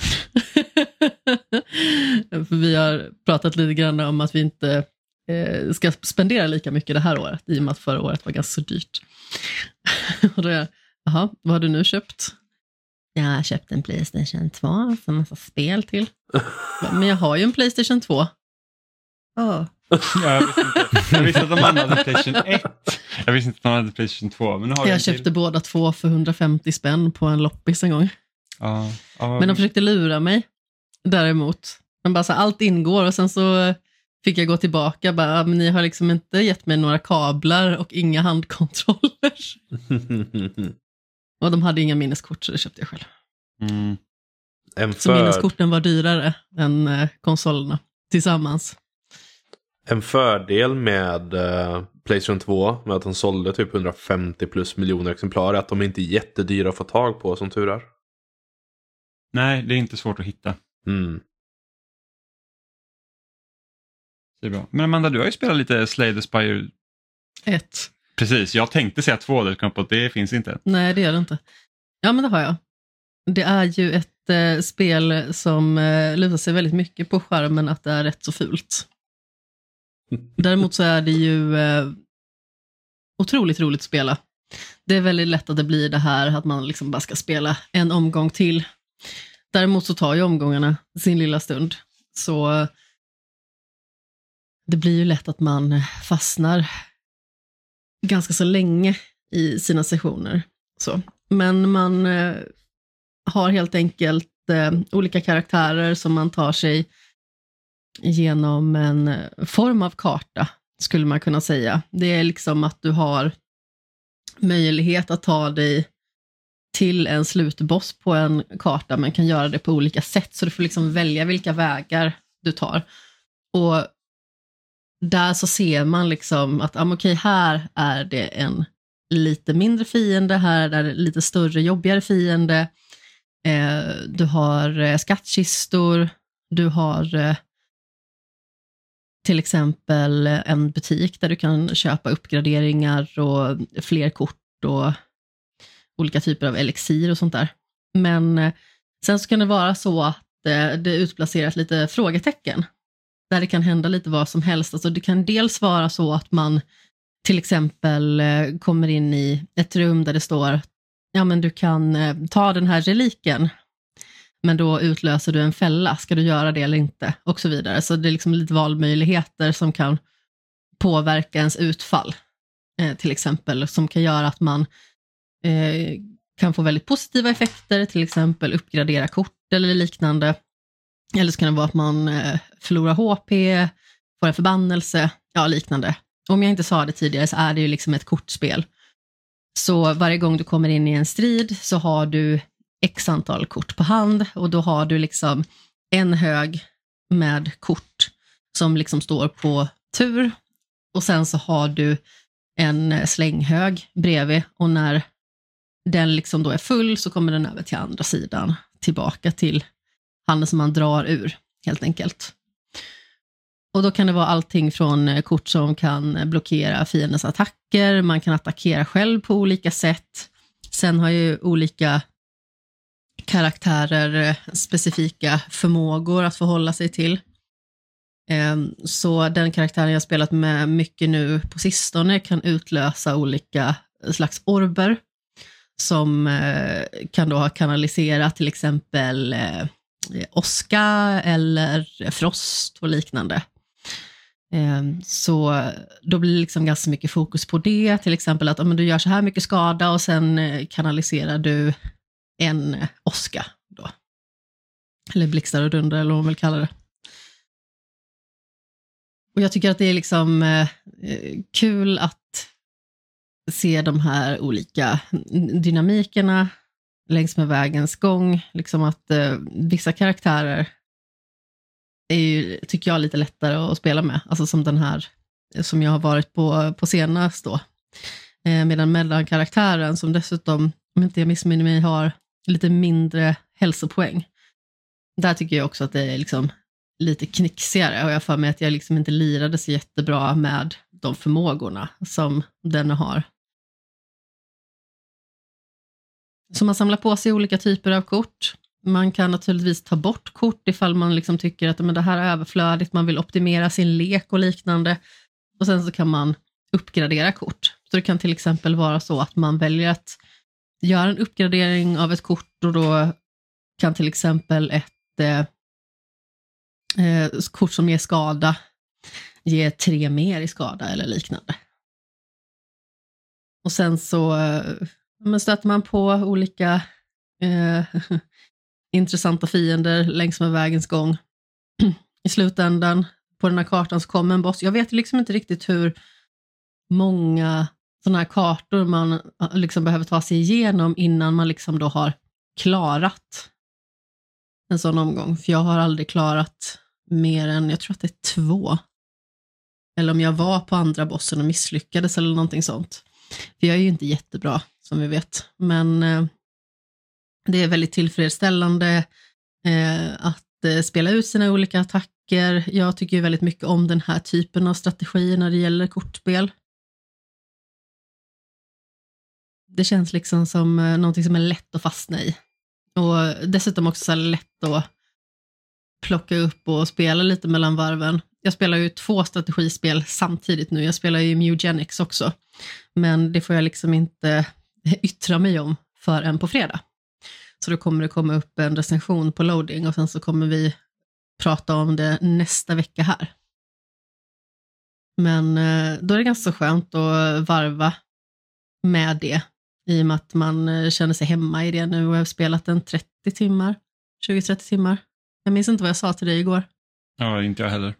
För vi har pratat lite grann om att vi inte eh, ska spendera lika mycket det här året, i och med att förra året var ganska så dyrt. Och då är jag, jaha, vad har du nu köpt? Jag har köpt en PlayStation två, så en massa spel till. Men jag har ju en PlayStation två. Oh. Ja, jag, visste inte. jag visste att de hade PlayStation ett. Jag visste inte att de hade PlayStation två. Men nu har Jag en köpte till. båda två för hundrafemtio spänn på en loppis en gång. Ja, ja, Men de försökte lura mig däremot. Men bara så här, allt ingår och sen så fick jag gå tillbaka. Bara, men ni har liksom inte gett mig några kablar och inga handkontroller. Och de hade inga minneskort så det köpte jag själv. Mm. En, Så för, minneskorten var dyrare än eh, konsolerna tillsammans. en fördel med uh, PlayStation två med att de sålde typ hundrafemtio plus miljoner exemplar är att de inte är jättedyra att få tag på som tur är. Nej, det är inte svårt att hitta. Mm. Det är bra. Men Amanda, du har ju spelat lite Slay the Spire. Ett. Precis, jag tänkte säga två, det kom på att det finns inte. Nej, det gör det inte. Ja, men det har jag. Det är ju ett eh, spel som eh, lutar sig väldigt mycket på skärmen att det är rätt så fult. Däremot så är det ju eh, otroligt roligt att spela. Det är väldigt lätt att det blir det här att man liksom bara ska spela en omgång till. Däremot så tar ju omgångarna sin lilla stund. Så eh, det blir ju lätt att man fastnar ganska så länge i sina sessioner. Så. Men man eh, har helt enkelt eh, olika karaktärer som man tar sig genom en form av karta, skulle man kunna säga. Det är liksom att du har möjlighet att ta dig till en slutboss på en karta, men kan göra det på olika sätt. Så du får liksom välja vilka vägar du tar. Och där så ser man liksom att ah, okej, här är det en lite mindre fiende, här är det lite större, jobbigare fiende. Eh, du har eh, skattkistor, du har eh, till exempel en butik där du kan köpa uppgraderingar och fler kort och olika typer av elixir och sånt där. Men eh, sen så kan det vara så att eh, det utplaceras lite frågetecken där det kan hända lite vad som helst. Alltså det kan dels vara så att man till exempel eh, kommer in i ett rum där det står ja men du kan eh, ta den här reliken, men då utlöser du en fälla, ska du göra det eller inte, och så vidare. Så det är liksom lite valmöjligheter som kan påverka ens utfall, eh, till exempel, som kan göra att man eh, kan få väldigt positiva effekter, till exempel uppgradera kort eller liknande. Eller så kan det vara att man eh, förlorar H P, får en förbannelse, ja liknande. Om jag inte sa det tidigare så är det ju liksom ett kortspel. Så varje gång du kommer in i en strid så har du x antal kort på hand, och då har du liksom en hög med kort som liksom står på tur, och sen så har du en slänghög bredvid, och när den liksom då är full så kommer den över till andra sidan, tillbaka till handen som man drar ur helt enkelt. Och då kan det vara allting från kort som kan blockera fiendens attacker, man kan attackera själv på olika sätt. Sen har ju olika karaktärer specifika förmågor att förhålla sig till. Så den karaktären jag spelat med mycket nu på sistone kan utlösa olika slags orber som kan då kanalisera till exempel åska eller frost och liknande. Så då blir det liksom ganska mycket fokus på det. Till exempel att om du gör så här mycket skada och sen kanaliserar du en åska då. Eller blixtar och dunder, eller vad man vill kalla det. Och jag tycker att det är liksom eh, kul att se de här olika dynamikerna längs med vägens gång. Liksom att eh, vissa karaktärer är ju, tycker jag, lite lättare att spela med. Alltså som den här som jag har varit på, på senast då. Eh, medan mellankaraktären som dessutom, om inte jag missminner mig, har lite mindre hälsopoäng. Där tycker jag också att det är liksom lite knixigare, och jag får med att jag liksom inte lirade så jättebra med de förmågorna som den har. Så man samlar på sig olika typer av kort. Man kan naturligtvis ta bort kort ifall man liksom tycker att men det här är överflödigt, man vill optimera sin lek och liknande. Och sen så kan man uppgradera kort. Så det kan till exempel vara så att man väljer att göra en uppgradering av ett kort, och då kan till exempel ett eh, eh, kort som ger skada ge tre mer i skada eller liknande. Och sen så eh, stöter man på olika eh, intressanta fiender längs med vägens gång. I slutändan på den här kartan så kommer en boss. Jag vet liksom inte riktigt hur många sådana här kartor man liksom behöver ta sig igenom innan man liksom då har klarat en sån omgång. För jag har aldrig klarat mer än, jag tror att det är två. Eller om jag var på andra bossen och misslyckades eller någonting sånt. För jag är ju inte jättebra, som vi vet. Men eh, det är väldigt tillfredsställande eh, att eh, spela ut sina olika attacker tycker, jag tycker ju väldigt mycket om den här typen av strategier när det gäller kortspel. Det känns liksom som eh, någonting som är lätt att fastna i. Och dessutom också så här lätt att plocka upp och spela lite mellan varven. Jag spelar ju två strategispel samtidigt nu. Jag spelar ju Mugenics också. Men det får jag liksom inte yttra mig om förrän på fredag. Så då kommer det komma upp en recension på loading och sen så kommer vi prata om det nästa vecka här. Men då är det ganska skönt att varva med det. I och med att man känner sig hemma i det nu och jag har spelat en trettio timmar. tjugo till trettio timmar. Jag minns inte vad jag sa till dig igår. Ja, inte jag heller.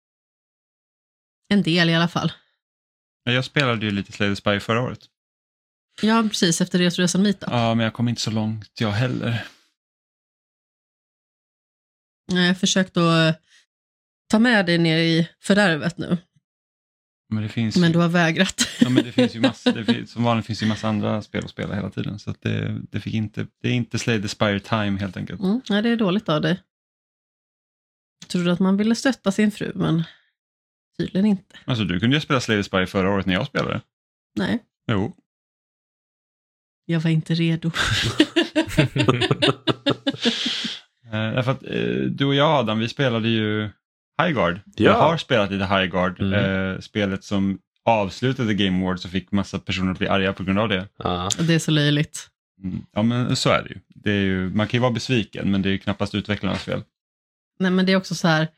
En del i alla fall. Jag spelade ju lite Slay the Spire förra året. Ja, precis efter Retroresan Meetup. Ja, men jag kom inte så långt jag heller. Jag har försökt att ta med dig ner i fördärvet nu. Men, det finns men ju... du har vägrat. Ja, men det finns ju massa, det finns, som vanligt finns det ju massa andra spel att spela hela tiden. Så att det, det, fick inte, det är inte Slay the Spire time helt enkelt. Mm, nej, det är dåligt av dig. Jag trodde att man ville stötta sin fru, men tydligen inte. Alltså du kunde ju spela Slay the Spire förra året när jag spelade. Nej. Jo. Jag var inte redo. Därför att eh, du och jag Adam, vi spelade ju Highguard. Ja. Jag har spelat lite Highguard. Mm. Eh, spelet som avslutade Game Awards och fick massa personer att bli arga på grund av det. Ja. Det är så löjligt. Mm. Ja, men så är det ju. Det är ju. Man kan ju vara besviken, men det är ju knappast utvecklarnas fel. Nej, men det är också så här.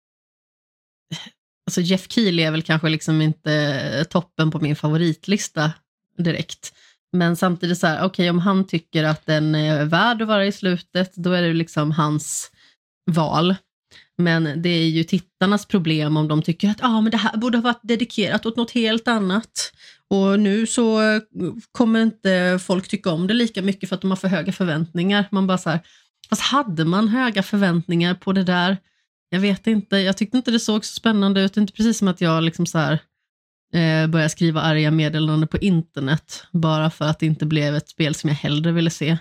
Alltså Jeff Keighley är väl kanske liksom inte toppen på min favoritlista direkt. Men samtidigt så här, okej, okay, om han tycker att den är värd att vara i slutet, då är det liksom hans val. Men det är ju tittarnas problem om de tycker att ah, men det här borde ha varit dedikerat åt något helt annat. Och nu så kommer inte folk tycka om det lika mycket för att de har för höga förväntningar. Man bara så här, fast hade man höga förväntningar på det där? Jag vet inte, jag tyckte inte det såg så spännande ut. Det är inte precis som att jag liksom så här eh, började skriva arga meddelanden på internet bara för att det inte blev ett spel som jag hellre ville se.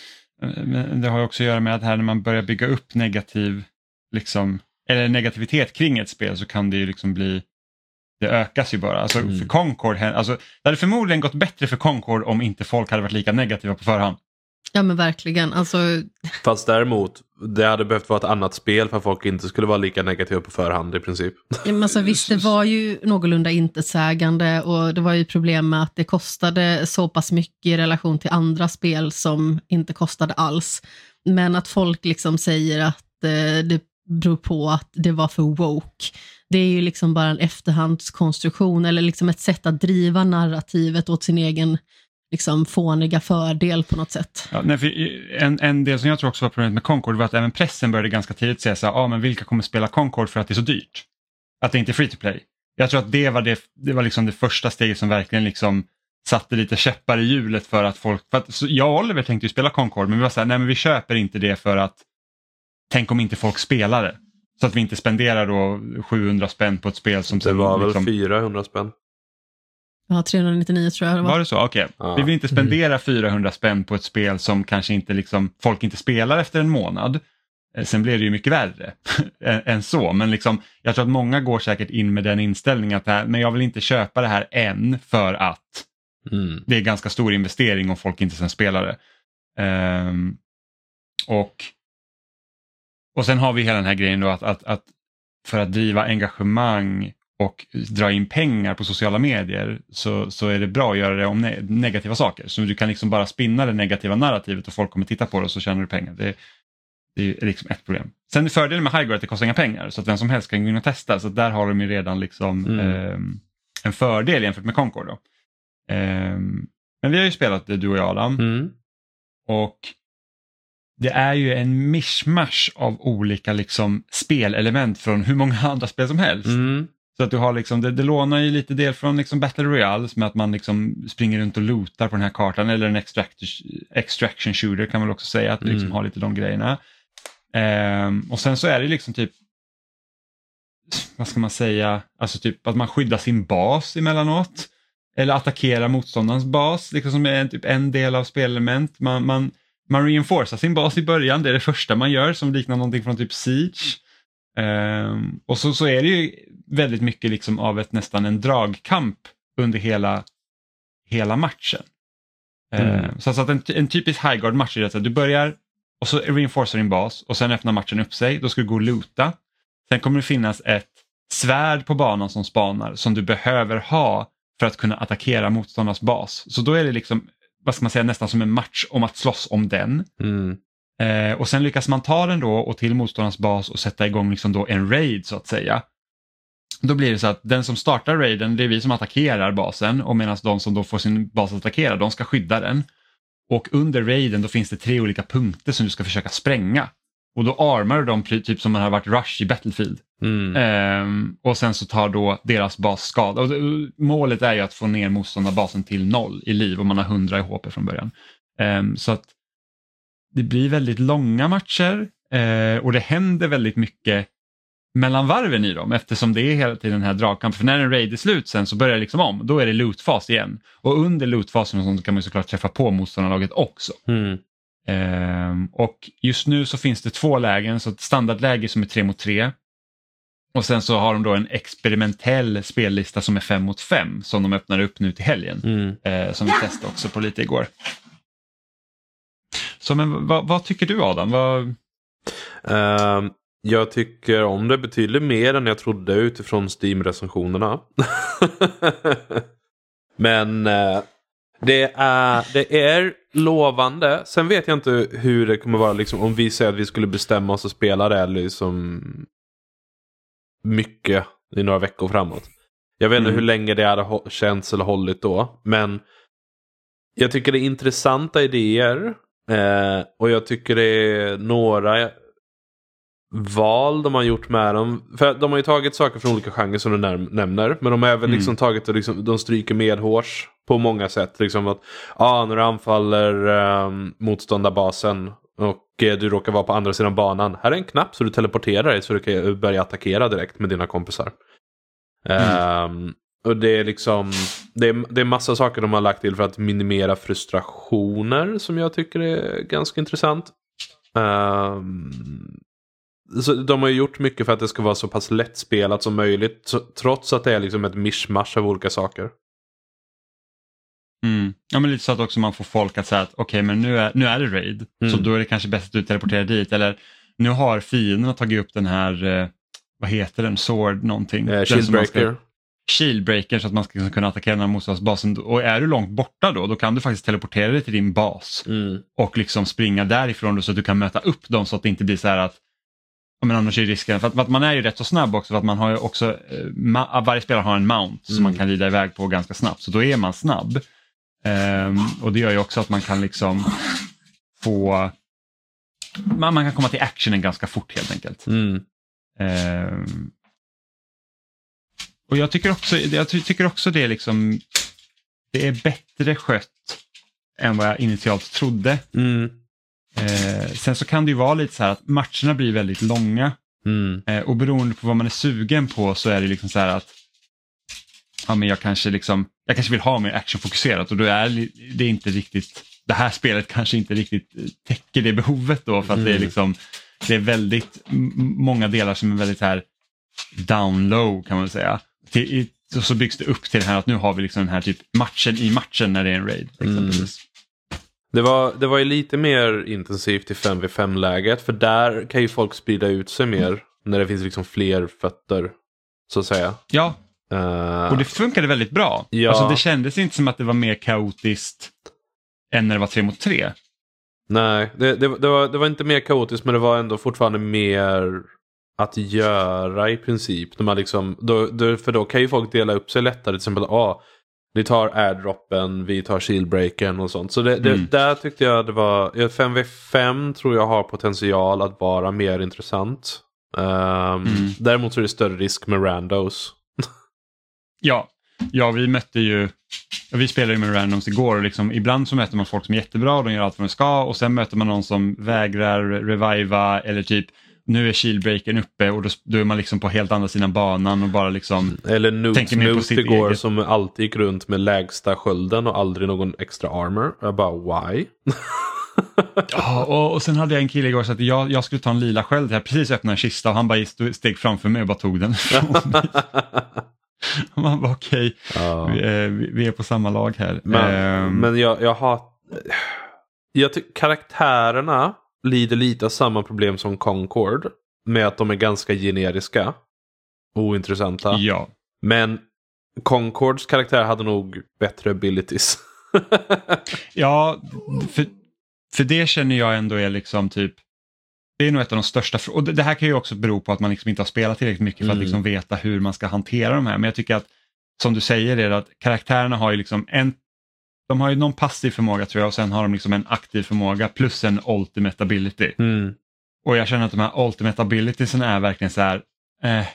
Men det har ju också att göra med att här när man börjar bygga upp negativ liksom, eller negativitet kring ett spel så kan det ju liksom bli, det ökas ju bara. Alltså Mm. för Concord, alltså det hade förmodligen gått bättre för Concord om inte folk hade varit lika negativa på förhand. Ja, men verkligen. Alltså, Fast däremot, det hade behövt vara ett annat spel för att folk inte skulle vara lika negativa på förhand i princip. ja, men alltså, visst, det var ju någorlunda intetsägande och det var ju problem med att det kostade så pass mycket i relation till andra spel som inte kostade alls. Men att folk liksom säger att eh, det beror på att det var för woke. Det är ju liksom bara en efterhandskonstruktion eller liksom ett sätt att driva narrativet åt sin egen liksom fåniga fördel på något sätt. Ja, nej, för en, en del som jag tror också var problemet med Concord var att även pressen började ganska tidigt säga så här, ah, men vilka kommer spela Concord för att det är så dyrt? Att det inte är free to play. Jag tror att det var det, det var liksom det första steget som verkligen liksom satte lite käppar i hjulet för att folk, för att, så jag och Oliver tänkte ju spela Concord, men vi var så här, nej men vi köper inte det för att tänk om inte folk spelar det. Så att vi inte spenderar då sjuhundra spänn på ett spel som... Det var liksom, väl fyrahundra spänn. Ja, trehundranittionio tror jag det var. Var det så? Okej. Okay. Ja. Vi vill inte spendera fyrahundra spänn på ett spel som kanske inte liksom, folk inte spelar efter en månad. Sen blir det ju mycket värre än så. Men liksom, jag tror att många går säkert in med den inställningen att det här, men jag vill inte köpa det här än för att Mm. det är ganska stor investering om folk inte sen spelar det. Um, och, och sen har vi hela den här grejen då att, att, att för att driva engagemang och dra in pengar på sociala medier så, så är det bra att göra det om ne- negativa saker. Så du kan liksom bara spinna det negativa narrativet och folk kommer titta på det och så tjänar du pengar. Det, det är liksom ett problem. Sen är fördelen med Highguard att det kostar inga pengar så att vem som helst kan gå in och testa. Så där har de ju redan liksom, Mm. eh, en fördel jämfört med Concord då. Eh, men vi har ju spelat det, du och jag Adam. Mm. Och det är ju en mishmash av olika liksom spelelement från hur många andra spel som helst. Mm. Så att du har liksom, det, det lånar ju lite del från liksom Battle Royale med att man liksom springer runt och lootar på den här kartan eller en extract, extraction shooter kan man väl också säga att du liksom Mm. har lite de grejerna. Ehm, och sen så är det liksom typ, vad ska man säga, alltså typ att man skyddar sin bas emellanåt eller attackerar motståndarens bas liksom som är en, typ en del av spelelement. Man, man, man reinforcerar sin bas i början, det är det första man gör som liknar någonting från typ Siege. Um, och så, så är det ju väldigt mycket liksom av ett nästan en dragkamp under hela, hela matchen. Mm. Uh, så alltså att en, en typisk highguard-match är att du börjar och så reinforcerar din bas och sen öppnar matchen upp sig. Då ska du gå och loota. Sen kommer det finnas ett svärd på banan som spanar som du behöver ha för att kunna attackera motståndarnas bas. Så då är det liksom, vad ska man säga, nästan som en match om att slåss om den. Mm. Eh, och sen lyckas man ta den då och till motståndarnas bas och sätta igång liksom då en raid så att säga. Då blir det så att den som startar raiden, det är vi som attackerar basen, och medan de som då får sin bas attackerad, de ska skydda den. Och under raiden då finns det tre olika punkter som du ska försöka spränga. Och då armar du dem typ som man har varit rush i Battlefield. Mm. Ehm, och sen så tar då deras bas skada. Och det, målet är ju att få ner motståndarbasen till noll i liv och man har hundra i H P från början. Ehm, så att det blir väldigt långa matcher eh, och det händer väldigt mycket mellan varven i dem eftersom det är hela tiden den här dragkampen. För när en raid är slut sen så börjar det liksom om. Då är det lootfas igen. Och under lootfasen och sånt kan man ju såklart träffa på motståndarlaget också. Mm. Um, och just nu så finns det två lägen, så ett standardläge som är tre mot tre och sen så har de då en experimentell spellista som är fem mot fem som de öppnar upp nu till helgen, Mm. uh, som vi testade också på lite igår. Så men vad, vad tycker du, Adam? Vad... Uh, jag tycker om det betydligt mer än jag trodde utifrån Steam-recensionerna. Men uh... Det är, det är lovande. Sen vet jag inte hur det kommer vara liksom, om vi säger att vi skulle bestämma oss och spela det liksom mycket i några veckor framåt. Jag vet inte Mm. hur länge det hade känts eller hållit då. Men jag tycker det är intressanta idéer. Eh, och jag tycker det är några val de har gjort med dem. För de har ju tagit saker från olika genrer som du näm- nämner. Men de har även liksom mm. tagit och liksom, de stryker med hårs på många sätt. Liksom att ah, när du anfaller um, motståndarbasen och eh, du råkar vara på andra sidan banan. Här är en knapp så du teleporterar dig så du kan börja attackera direkt med dina kompisar. Mm. Um, och det är liksom det är, det är massa saker de har lagt till för att minimera frustrationer som jag tycker är ganska intressant. Um, Så de har ju gjort mycket för att det ska vara så pass lättspelat som möjligt, så, trots att det är liksom ett mishmash av olika saker. Mm. Ja, men lite så att också man får folk att säga att okej, okay, men nu är, nu är det raid, mm. så då är det kanske bäst att du teleporterar dit, eller nu har fienden tagit upp den här eh, vad heter den, sword någonting, eh, shieldbreaker shieldbreaker så att man ska kunna attackera den här motståndarbasen, och är du långt borta då, då kan du faktiskt teleportera dig till din bas mm. och liksom springa därifrån då, så att du kan möta upp dem så att det inte blir så här att men annars är risken, för att, för att man är ju rätt så snabb också, för att man har ju också ma- varje spelare har en mount som mm. man kan rida iväg på ganska snabbt, så då är man snabb. Um, och det gör ju också att man kan liksom få man, man kan komma till actionen ganska fort helt enkelt. Mm. Um, och jag tycker också jag tycker också det är liksom det är bättre skött än vad jag initialt trodde. Mm. Eh, sen så kan det ju vara lite så här att matcherna blir väldigt långa mm. eh, och beroende på vad man är sugen på så är det liksom så här att ja, men jag kanske liksom jag kanske vill ha mer actionfokuserat, och då är det inte riktigt det här spelet kanske inte riktigt täcker det behovet då, för att mm. det är liksom det är väldigt m- många delar som är väldigt så här down low kan man säga. Till, och så byggs det upp till det här att nu har vi liksom den här typ matchen i matchen när det är en raid exempelvis. Mm. Det var, det var ju lite mer intensivt i fem vid fem-läget. För där kan ju folk sprida ut sig mer. När det finns liksom fler fötter, så att säga. Ja, uh, och det funkade väldigt bra. Ja. Alltså det kändes inte som att det var mer kaotiskt än när det var tre mot tre. Nej, det, det, det, var, det var inte mer kaotiskt, men det var ändå fortfarande mer att göra i princip. När man liksom, då, då, för då kan ju folk dela upp sig lättare. Till exempel, ah, vi tar airdroppen, vi tar shieldbreakern och sånt. Så det, det, mm. där tyckte jag det var... fem vid fem tror jag har potential att vara mer intressant. Um, mm. Däremot så är det större risk med randos. ja, ja, vi mötte ju... Vi spelade ju med randoms igår och liksom, ibland så möter man folk som är jättebra och de gör allt vad de ska, och sen möter man någon som vägrar reviva eller typ nu är shieldbreakern uppe och då, då är man liksom på helt andra sidan banan och bara liksom eller tänker mer på sitt igår eget. Som alltid gick runt med lägsta skölden och aldrig någon extra armor. Jag bara, why? Ja, och, och sen hade jag en kille igår så att jag, jag skulle ta en lila sköld. Jag precis öppnade en kista och han bara stod, steg framför mig och bara tog den. Och man bara okej, okay, ja. vi, vi, vi är på samma lag här. Men, um, men jag, jag har... Jag tycker karaktärerna lider lite av samma problem som Concord. Med att de är ganska generiska. Ointressanta. Ja. Men Concords karaktär hade nog bättre abilities. Ja, för, för det känner jag ändå är liksom typ, det är nog ett av de största, och det, det här kan ju också bero på att man liksom inte har spelat tillräckligt mycket för mm. att liksom veta hur man ska hantera de här. Men jag tycker att, som du säger, är att karaktärerna har ju liksom en, de har ju någon passiv förmåga tror jag, och sen har de liksom en aktiv förmåga plus en ultimate ability. Mm. Och jag känner att de här ultimate abilitiesen är verkligen så här, eh,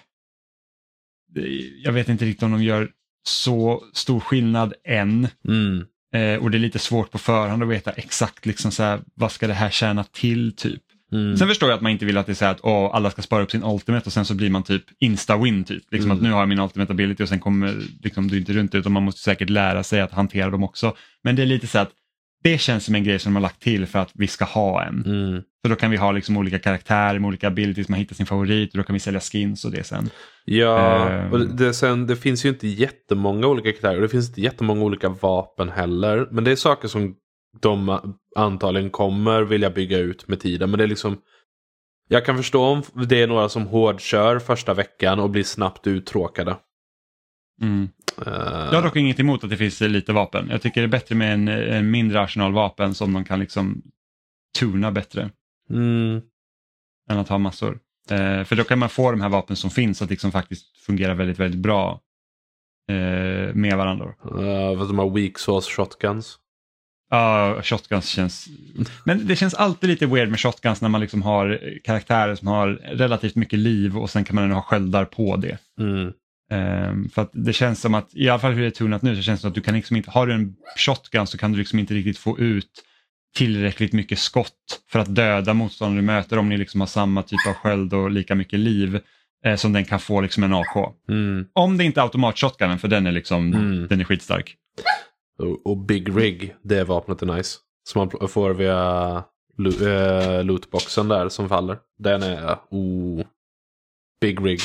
jag vet inte riktigt om de gör så stor skillnad än. Mm. Eh, och det är lite svårt på förhand att veta exakt liksom så här, vad ska det här tjäna till typ. Mm. Sen förstår jag att man inte vill att det är så här att åh, alla ska spara upp sin ultimate och sen så blir man typ insta-win typ. Liksom Mm. att nu har jag min ultimate ability och sen kommer liksom, du inte runt utan man måste säkert lära sig att hantera dem också. Men det är lite så att det känns som en grej som de har lagt till för att vi ska ha en. Mm. För då kan vi ha liksom olika karaktärer med olika abilities, man hittar sin favorit och då kan vi sälja skins och det sen. Ja, uh, och det, sen, det finns ju inte jättemånga olika karaktärer och det finns inte jättemånga olika vapen heller. Men det är saker som de antagligen kommer vilja bygga ut med tiden. Men det är liksom, jag kan förstå om det är några som hårdkör första veckan och blir snabbt uttråkade. Mm. Uh, Jag har dock inget emot att det finns lite vapen. Jag tycker det är bättre med en, en mindre arsenal vapen som de kan liksom tuna bättre. Mm. Än att ha massor. Eh, för då kan man få de här vapen som finns att liksom faktiskt fungera väldigt, väldigt bra eh, med varandra. Uh, vad de har weak sauce shotguns. Ja, uh, shotguns känns... Men det känns alltid lite weird med shotguns när man liksom har karaktärer som har relativt mycket liv och sen kan man ha sköldar på det. Mm. Um, för att det känns som att, i alla fall hur det är tunat nu, så känns det som att du kan liksom inte, har du en shotgun så kan du liksom inte riktigt få ut tillräckligt mycket skott för att döda motståndare du möter om ni liksom har samma typ av sköld och lika mycket liv eh, som den kan få liksom en A K. Mm. Om det inte är automatshotgunen, för den är liksom, mm. den är skitstark. Och, och Big Rig, det vapnet är nice. Som man får via lo- äh, lootboxen där som faller. Den är, oh, Big Rig.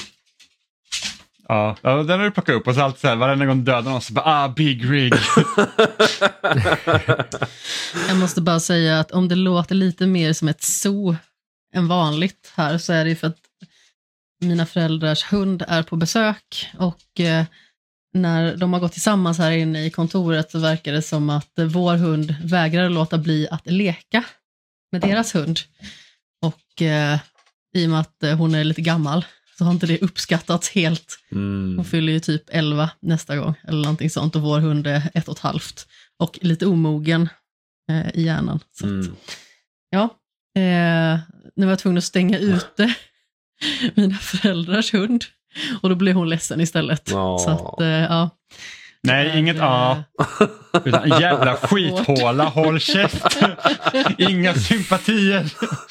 Ja, ja, den har du plockat upp och så alltid så här, varenda gång dödar någon så bara, ah, Big Rig. Jag måste bara säga att om det låter lite mer som ett zoo än vanligt här så är det för att mina föräldrars hund är på besök och eh, när de har gått tillsammans här inne i kontoret så verkar det som att eh, vår hund vägrar låta bli att leka med deras hund. Och eh, i och med att eh, hon är lite gammal så har inte det uppskattats helt. Mm. Hon fyller ju typ elva nästa gång eller någonting sånt och vår hund är ett och ett halvt och lite omogen eh, i hjärnan. Så Mm. att, ja, eh, nu var jag tvungen att stänga ute mina föräldrars hund och då blev hon ledsen istället. Oh. Så att, eh, ja. Nej, är, inget A. Utan jävla skithåla, håll käft. Inga sympatier.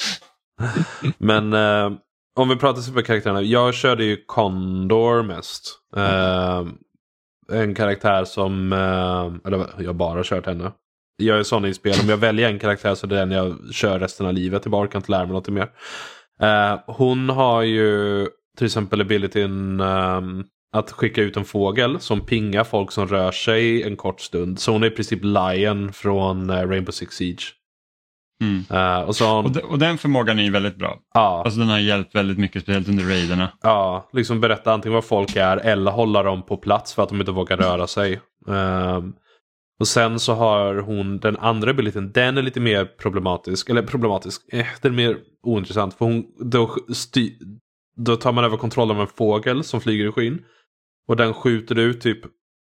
Men eh, om vi pratar superkaraktärerna. Jag körde ju Condor mest. Eh, en karaktär som, eh, eller jag har bara kört henne. Jag är sån i spel. Om jag väljer en karaktär så är det den jag kör resten av livet. Jag bara kan inte lära mig något mer. Eh, hon har ju till exempel abilityn um, att skicka ut en fågel som pingar folk som rör sig en kort stund. Så hon är i princip Lion från uh, Rainbow Six Siege. Mm. Uh, och, så hon, och, de, och den förmågan är ju väldigt bra. Ja. Alltså den har hjälpt väldigt mycket, speciellt under raiderna. Ja, liksom berätta antingen vad folk är eller hålla dem på plats för att de inte vågar röra sig. Uh, och sen så har hon den andra abilityn, den är lite mer problematisk. Eller problematisk, eh, den är mer ointressant. För hon, då, sty, då tar man över kontroll av en fågel som flyger i skyn. Och den skjuter ut typ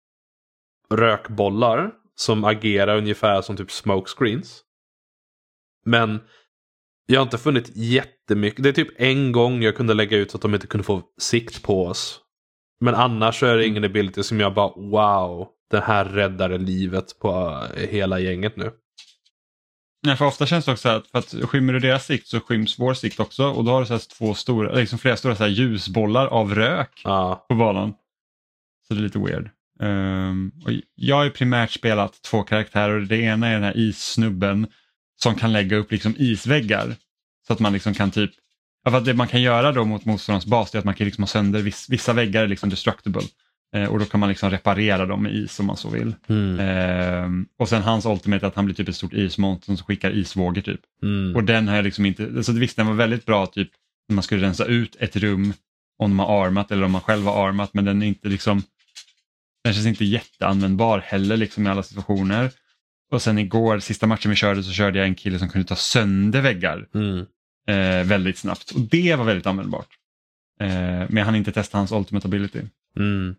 rökbollar som agerar ungefär som typ smoke screens. Men jag har inte funnit jättemycket. Det är typ en gång jag kunde lägga ut så att de inte kunde få sikt på oss. Men annars så är det ingen ability som jag bara, wow, den här räddar livet på hela gänget nu. Nej, för ofta känns det också att, för att skymmer du deras sikt så skyms vår sikt också. Och då har du så här två stora, liksom flera stora så här ljusbollar av rök Ja. på banan. Så det är lite weird. Um, och jag har ju primärt spelat två karaktärer. Det ena är den här issnubben som kan lägga upp liksom isväggar. Så att man liksom kan typ, ja, vad det man kan göra då mot motståndarens bas är att man kan liksom ha sönder viss, vissa väggar är liksom destructible. Eh, och då kan man liksom reparera dem med is om man så vill. Mm. Eh, och sen hans ultimate är att han blir typ ett stort ismonster som skickar isvågor typ. Mm. Och den har jag liksom inte, alltså visst den var väldigt bra typ när man skulle rensa ut ett rum om man har armat eller om man själv har armat, men den är inte liksom, den känns inte jätteanvändbar heller liksom i alla situationer. Och sen igår, sista matchen vi körde, så körde jag en kille som kunde ta sönder väggar Mm. eh, väldigt snabbt. Och det var väldigt användbart. Eh, men jag hann inte testa hans ultimate ability. Mm.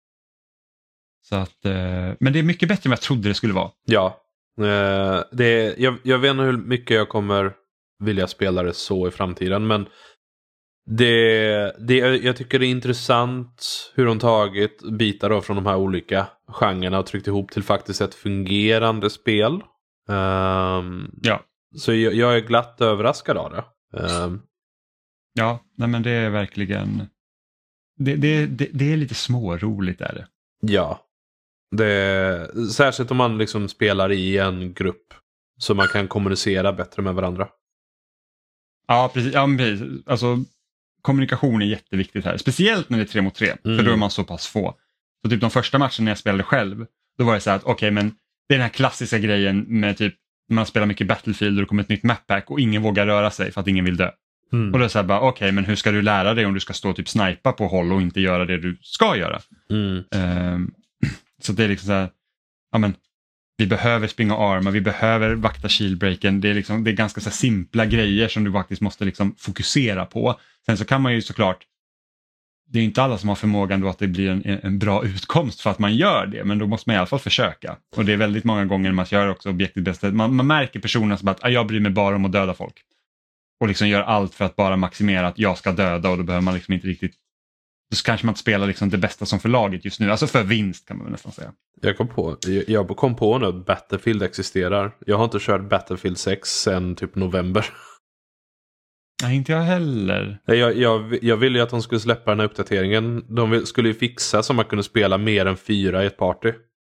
Så att, eh, men det är mycket bättre än vad jag trodde det skulle vara. Ja, eh, det är, jag, jag vet inte hur mycket jag kommer vilja spela det så i framtiden, men det, det, jag tycker det är intressant hur de tagit bitar då från de här olika genrerna och tryckt ihop till faktiskt ett fungerande spel. Um, Ja, så jag, jag är glatt överraskad av det. Um, ja nej, men det är verkligen, det, det, det, det är lite småroligt är det. ja, det, särskilt om man liksom spelar i en grupp så man kan kommunicera bättre med varandra. Ja, precis. Ja, men precis. Alltså, kommunikation är jätteviktigt här. Speciellt när det är tre mot tre. Mm. För då är man så pass få. Så typ de första matcherna när jag spelade själv. Då var det så här att okej, okay, men det är den här klassiska grejen med typ när man spelar mycket Battlefield och det kommer ett nytt map pack och ingen vågar röra sig för att ingen vill dö. Mm. Och då är det så här bara okej, okay, men hur ska du lära dig om du ska stå och typ snipa på håll och inte göra det du ska göra? Mm. Um, så det är liksom så här, ja men vi behöver springa och arma, vi behöver vakta shieldbreaken. Det är, liksom, det är ganska så här simpla grejer som du faktiskt måste liksom fokusera på. Sen så kan man ju såklart, det är inte alla som har förmågan då att det blir en, en bra utkomst för att man gör det, men då måste man i alla fall försöka. Och det är väldigt många gånger man gör också objektivt bästa. Man, man märker personerna som att ah, jag bryr mig bara om att döda folk. Och liksom gör allt för att bara maximera att jag ska döda, och då behöver man liksom inte riktigt, då kanske man inte spelar liksom det bästa som för laget just nu. Alltså för vinst kan man väl nästan säga. Jag kom på, jag kom på nu att Battlefield existerar. Jag har inte kört Battlefield sex sedan typ november. Nej, inte jag heller. Jag, jag, jag ville ju att de skulle släppa den här uppdateringen. De skulle ju fixa så man kunde spela mer än fyra i ett party.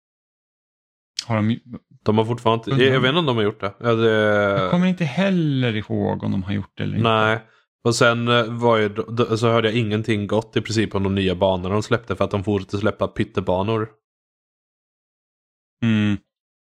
Har de... De har fortfarande inte, jag, jag vet inte om de har gjort det. Ja, det... Jag kommer inte heller ihåg om de har gjort det eller inte. Nej. Och sen var ju, så hörde jag ingenting gott i princip om de nya banorna de släppte, för att de fortsatte släppa pyttebanor. Mm.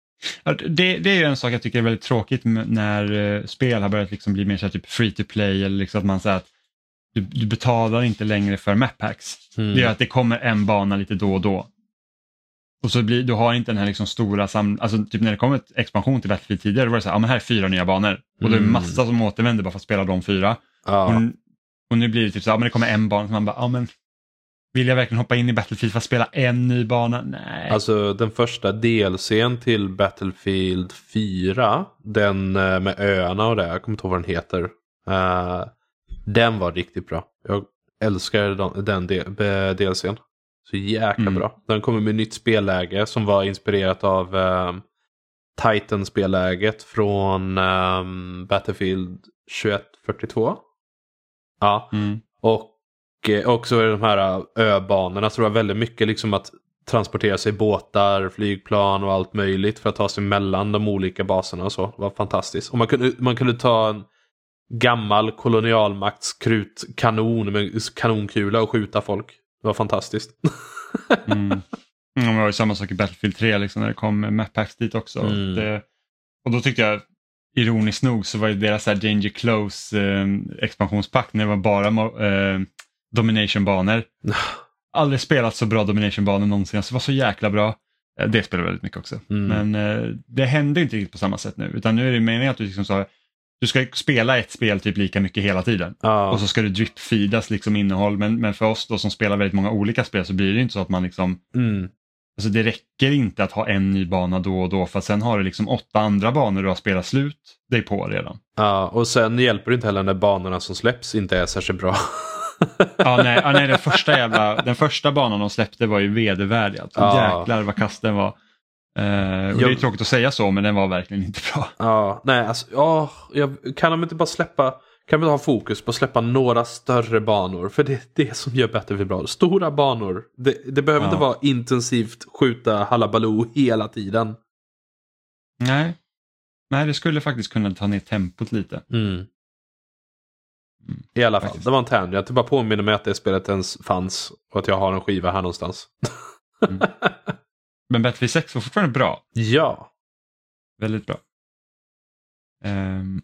Det, det är ju en sak jag tycker är väldigt tråkigt när uh, spel har börjat liksom bli mer så här, typ free to play, eller liksom att man säger att du, du betalar inte längre för map packs. Mm. Det är att det kommer en bana lite då och då. Och så blir, du har inte den här liksom stora sam... Alltså typ när det kom ett expansion till Battlefield tidigare, var det så här, ja men här är fyra nya banor. Och det är Mm. massa som återvänder bara för att spela de fyra. Ja. Och, och nu blir det typ så, ja men det kommer en bana som man bara, ja men vill jag verkligen hoppa in i Battlefield för att spela en ny bana? Nej. Alltså den första D L C:n till Battlefield fyra, den med öarna och det, jag kommer inte ihåg vad den heter. Uh, den var riktigt bra. Jag älskar den, den D L C:n. Så jäkla Mm. bra. Den kommer med nytt spelläge som var inspirerat av um, Titan-spelläget från um, Battlefield tjugoett fyrtiotvå. Ja, Mm. och eh, också de här öbanorna, så det var väldigt mycket liksom att transportera sig i båtar, flygplan och allt möjligt för att ta sig mellan de olika baserna och så. Det var fantastiskt. Och man kunde, man kunde ta en gammal kolonialmaktskrutkanon med kanonkula och skjuta folk. Det var fantastiskt. Mm. Mm, det var ju samma sak i Battlefield tre liksom, när det kom map packs dit också. Mm. Det, och då tyckte jag, ironiskt nog, så var ju deras här Danger Close eh, expansionspack när det var bara eh, domination-banor. Aldrig spelat så bra domination-banor någonsin, så det var så jäkla bra. Eh, det spelar väldigt mycket också. Mm. Men eh, det händer inte riktigt på samma sätt nu, utan nu är det meningen att du liksom så, du ska spela ett spel typ lika mycket hela tiden. Ja. Och så ska du drip-feedas liksom innehåll. Men, men för oss då som spelar väldigt många olika spel så blir det inte så att man liksom... Mm. Alltså det räcker inte att ha en ny bana då och då. För sen har du liksom åtta andra banor du har spelat slut dig på redan. Ja, och sen hjälper det inte heller när banorna som släpps inte är särskilt bra. Ja, nej, ja, nej den, första jävla, den första banan de släppte var ju vedervärdig. Alltså. Ja. Jäklar vad kass den var. Uh, och det är tråkigt att säga så, men den var verkligen inte bra. Ja, nej, alltså, ja, jag, kan de inte bara släppa, kan vi ha fokus på att släppa några större banor? För det är det som gör Battlefield bra. Stora banor. Det, det behöver Ja. inte vara intensivt skjuta Hallabaloo hela tiden. Nej. Nej, det skulle faktiskt kunna ta ner tempot lite. Mm. Mm, I alla fall, faktiskt. det var en tangent. Jag bara påminner mig att det spelet ens fanns och att jag har en skiva här någonstans. Mm. Men Battlefield sex var fortfarande bra. Ja. Väldigt bra. Um,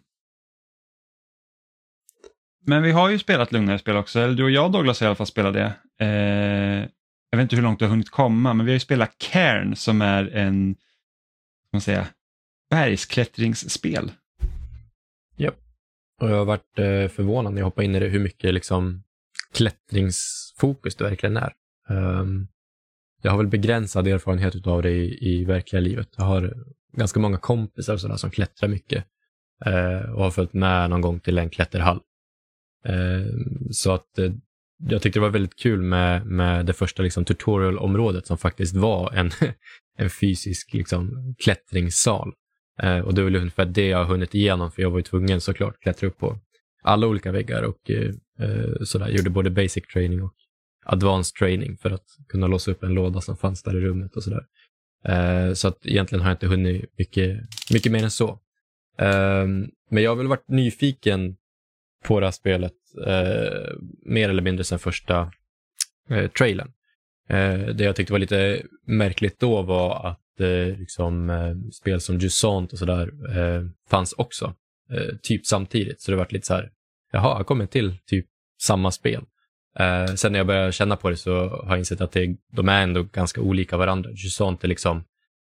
men vi har ju spelat lugnare spel också. Eller du och jag, Douglas, har i alla fall spelat det. Uh, jag vet inte hur långt du har hunnit komma, men vi har ju spelat Cairn som är en, vad man säga, bergsklättringsspel. Japp. Och jag har varit eh, förvånad när jag hoppade in i det hur mycket liksom klättringsfokus det verkligen är. Um, jag har väl begränsad erfarenhet av det i, i verkliga livet. Jag har ganska många kompisar och sådär som klättrar mycket eh, och har följt med någon gång till en klätterhall. Eh, så att eh, jag tyckte det var väldigt kul med, med det första liksom, tutorial-området som faktiskt var en, en fysisk liksom, klättringssal. Eh, och det är väl ungefär det jag har hunnit igenom, för jag var ju tvungen såklart klättra upp på alla olika väggar och eh, sådär. Jag gjorde både basic training och advanced training för att kunna låsa upp en låda som fanns där i rummet och sådär. Eh, så att egentligen har jag inte hunnit mycket, mycket mer än så. Eh, men jag har väl varit nyfiken på det här spelet eh, mer eller mindre sen första eh, trailern. Eh, det jag tyckte var lite märkligt då var att eh, liksom, eh, spel som Jusant och sådär eh, fanns också. Eh, typ samtidigt. Så det var lite så här, jaha, jag kommer till typ samma spel. Eh, sen när jag började känna på det så har jag insett att det, de är ändå ganska olika varandra. Jusant är liksom,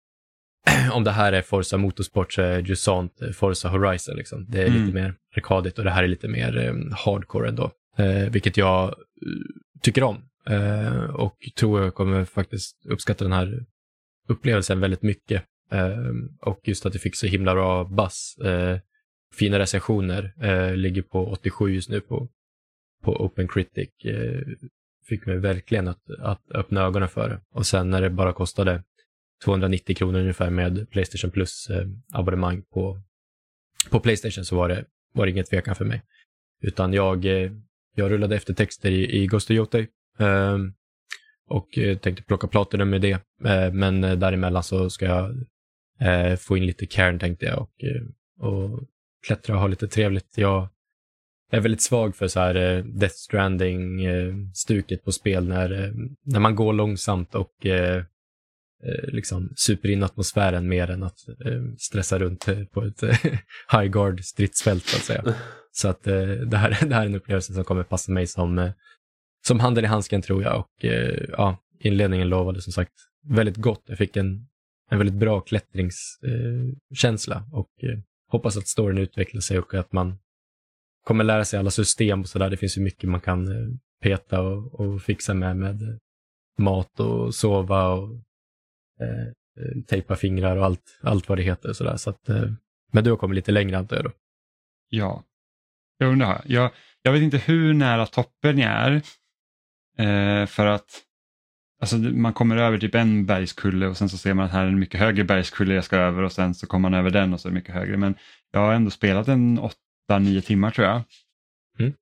om det här är Forza Motorsport så är Jusant Forza Horizon liksom. Det är mm. lite mer arkadigt och det här är lite mer eh, hardcore ändå. Eh, vilket jag eh, tycker om. Eh, och tror jag kommer faktiskt uppskatta den här upplevelsen väldigt mycket. Eh, och just att det fick så himla bra buzz. Eh, fina recensioner. Eh, ligger på åttiosju just nu på på Open Critic, eh, fick mig verkligen att, att öppna ögonen för det. Och sen när det bara kostade tvåhundranittio kronor ungefär med PlayStation Plus eh, abonnemang på, på PlayStation så var det, var det inget tvekan för mig. Utan jag, eh, jag rullade efter texter i, i Ghost of Yotei eh, och eh, tänkte plocka platinum med det. Eh, men eh, däremellan så ska jag eh, få in lite Cairn tänkte jag och, eh, och klättra och ha lite trevligt. Jag Jag är väldigt svag för så här eh, Death Stranding eh, stuket på spel när, eh, när man går långsamt och eh, eh, liksom super in atmosfären mer än att eh, stressa runt eh, på ett eh, high guard stridsfält så att säga. Så att eh, det, här, det här är en upplevelse som kommer passa mig som, eh, som handen i handsken tror jag. Och eh, ja, inledningen lovade som sagt väldigt gott. Jag fick en, en väldigt bra klättringskänsla eh, och eh, hoppas att storyn utvecklar sig och att man kommer lära sig alla system och sådär. Det finns ju mycket man kan eh, peta och, och fixa med med eh, mat och sova och eh, tejpa fingrar och allt, allt vad det heter. Så där. Så att, eh, men du har kommit lite längre antar jag då? Ja, jag undrar. Jag, jag vet inte hur nära toppen jag är. Eh, för att alltså, man kommer över typ en bergskulle och sen så ser man att här är en mycket högre bergskulle jag ska över och sen så kommer man över den och så är det mycket högre. Men jag har ändå spelat en åtta nio timmar tror jag. Mm.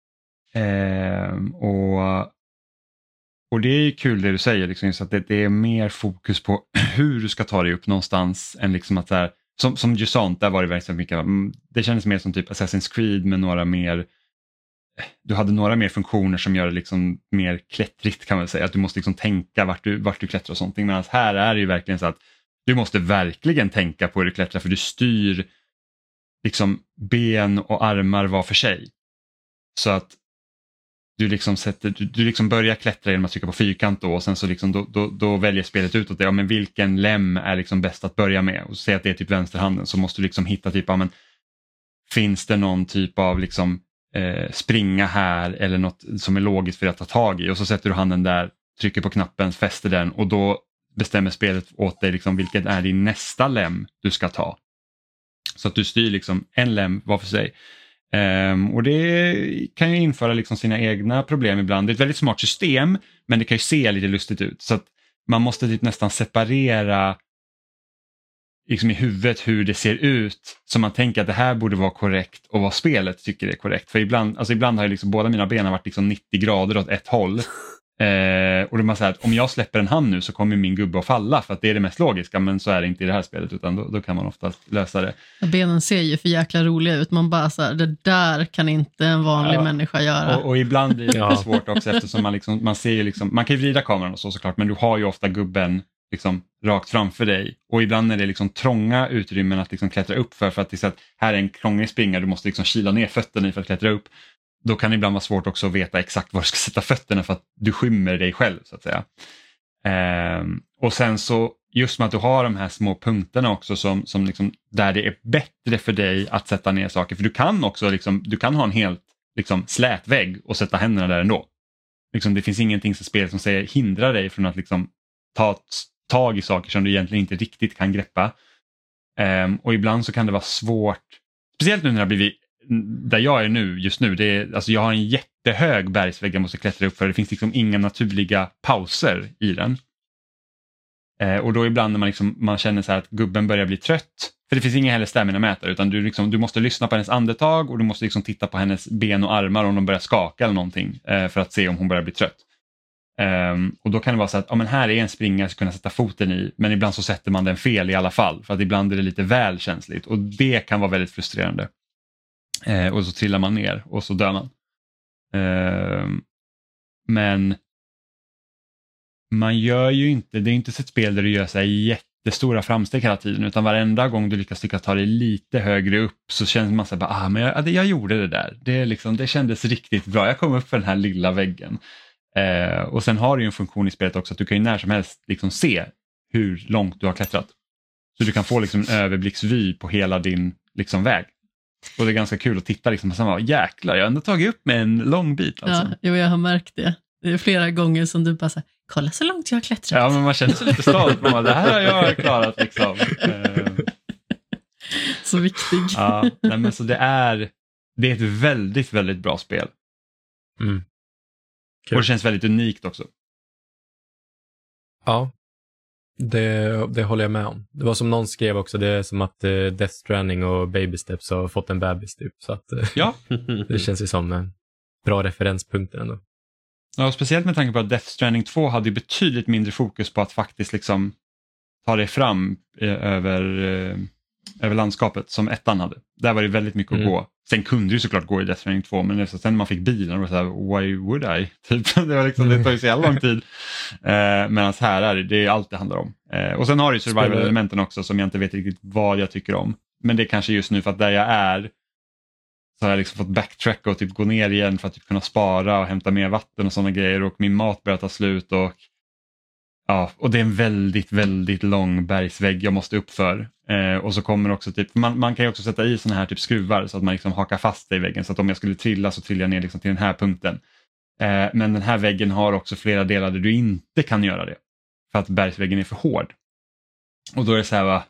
Eh, och, och det är ju kul det du säger, liksom, så att det, det är mer fokus på hur du ska ta dig upp någonstans än liksom att där, som, som Jusant, där var det verkligen mycket, det kändes mer som typ Assassin's Creed med några mer, du hade några mer funktioner som gör det liksom mer klättrigt kan man säga, att du måste liksom tänka vart du, vart du klättrar och sånt, medan här är det ju verkligen så att du måste verkligen tänka på hur du klättrar för du styr liksom ben och armar var för sig. Så att du liksom sätter, du, du liksom börjar klättra genom att trycka på fyrkant då, och sen så liksom då, då, då väljer spelet ut åt det. Ja, men vilken lem är liksom bäst att börja med? Och säg att det är typ vänsterhanden, så måste du liksom hitta typ, ja, men finns det någon typ av liksom eh, springa här eller något som är logiskt för att ta tag i, och så sätter du handen där, trycker på knappen, fäster den och då bestämmer spelet åt dig liksom vilken är din nästa lem du ska ta. Så att du styr liksom en lem var för sig. Um, och det kan ju införa liksom sina egna problem ibland. Det är ett väldigt smart system, men det kan ju se lite lustigt ut. Så att man måste typ nästan separera liksom i huvudet hur det ser ut. Så man tänker att det här borde vara korrekt och vad spelet tycker är korrekt. För ibland, alltså ibland har ju liksom båda mina ben varit liksom nittio grader åt ett håll. Eh, och då man säger att om jag släpper en hand nu så kommer min gubbe att falla för att det är det mest logiska, men så är det inte i det här spelet, utan då, då kan man oftast lösa det. Benen ser ju för jäkla roliga ut, man bara så här, det där kan inte en vanlig ja. människa göra. Och, och ibland blir det ja. svårt också eftersom man, liksom, man ser ju liksom, man kan ju vrida kameran och så såklart, men du har ju ofta gubben liksom rakt framför dig, och ibland är det liksom trånga utrymmen att liksom klättra upp för, för att, liksom, att här är en krånglig springa, du måste liksom kila ner fötterna i för att klättra upp. Då kan det ibland vara svårt också att veta exakt var du ska sätta fötterna för att du skymmer dig själv så att säga. Ehm, och sen så just med att du har de här små punkterna också som, som liksom, där det är bättre för dig att sätta ner saker, för du kan också liksom, du kan ha en helt liksom, slät vägg och sätta händerna där ändå. Liksom, det finns ingenting som spelet som säger hindrar dig från att liksom, ta tag i saker som du egentligen inte riktigt kan greppa. Ehm, och ibland så kan det vara svårt, speciellt nu när det har blivit där jag är nu just nu, det är, alltså jag har en jättehög bergsvägg jag måste klättra upp för, det finns liksom inga naturliga pauser i den. Eh, och då ibland när man, liksom, man känner så här att gubben börjar bli trött, för det finns inga heller stamina-mätare, utan du, liksom, du måste lyssna på hennes andetag och du måste liksom titta på hennes ben och armar om de börjar skaka eller någonting eh, för att se om hon börjar bli trött. Eh, och då kan det vara så att ja, men här är en springa jag ska kunna sätta foten i, men ibland så sätter man den fel i alla fall, för att ibland är det lite väl känsligt och det kan vara väldigt frustrerande. Eh, och så trillar man ner och så dör man. Eh, men man gör ju inte, det är inte ett spel där du gör så här jättestora framsteg hela tiden, utan varenda gång du lyckas lyckas ta dig lite högre upp så känns man så här, ah, men jag, jag gjorde det där. Det, liksom, det kändes riktigt bra. Jag kom upp för den här lilla väggen. Eh, och sen har du ju en funktion i spelet också att du kan ju när som helst liksom se hur långt du har klättrat. Så du kan få liksom en överblicksvy på hela din liksom, väg. Och det är ganska kul att titta liksom, och sen bara, jäklar, jag har ändå tagit upp med en lång bit. Alltså. Ja, jo, jag har märkt det. Det är flera gånger som du bara så här, kolla så långt jag har klättrat. Ja, men man känner sig lite stolt. Man bara, det här har jag klarat liksom. Så viktig. Ja, nej, men så det är, det är ett väldigt, väldigt bra spel. Mm. Och det känns väldigt unikt också. Ja, det, det håller jag med om. Det var som någon skrev också, det är som att uh, Death Stranding och Baby Steps har fått en bebis typ. Så att, uh, ja. Det känns ju som en bra referenspunkter ändå. Ja, och speciellt med tanke på att Death Stranding två hade ju betydligt mindre fokus på att faktiskt liksom ta det fram eh, över, eh, över landskapet som ettan hade. Där var det väldigt mycket att mm. gå. Sen kunde du såklart gå i Death Stranding två, men sen när man fick bilen var det så här, why would I? Typ, det, var liksom, det tar ju så jävla lång tid. Eh, Medan här är det, det är allt det handlar om. Eh, och sen har du ju survival-elementen också som jag inte vet riktigt vad jag tycker om. Men det är kanske just nu för att där jag är så har jag liksom fått backtracka och typ gå ner igen för att typ kunna spara och hämta mer vatten och sådana grejer, och min mat börjar ta slut och ja, och det är en väldigt, väldigt lång bergsvägg jag måste upp för. Eh, och så kommer också typ, man, man kan ju också sätta i såna här typ skruvar så att man liksom hakar fast sig i väggen, så att om jag skulle trilla så trillar jag ner liksom till den här punkten. Eh, men den här väggen har också flera delar där du inte kan göra det för att bergsväggen är för hård. Och då är det så här, va,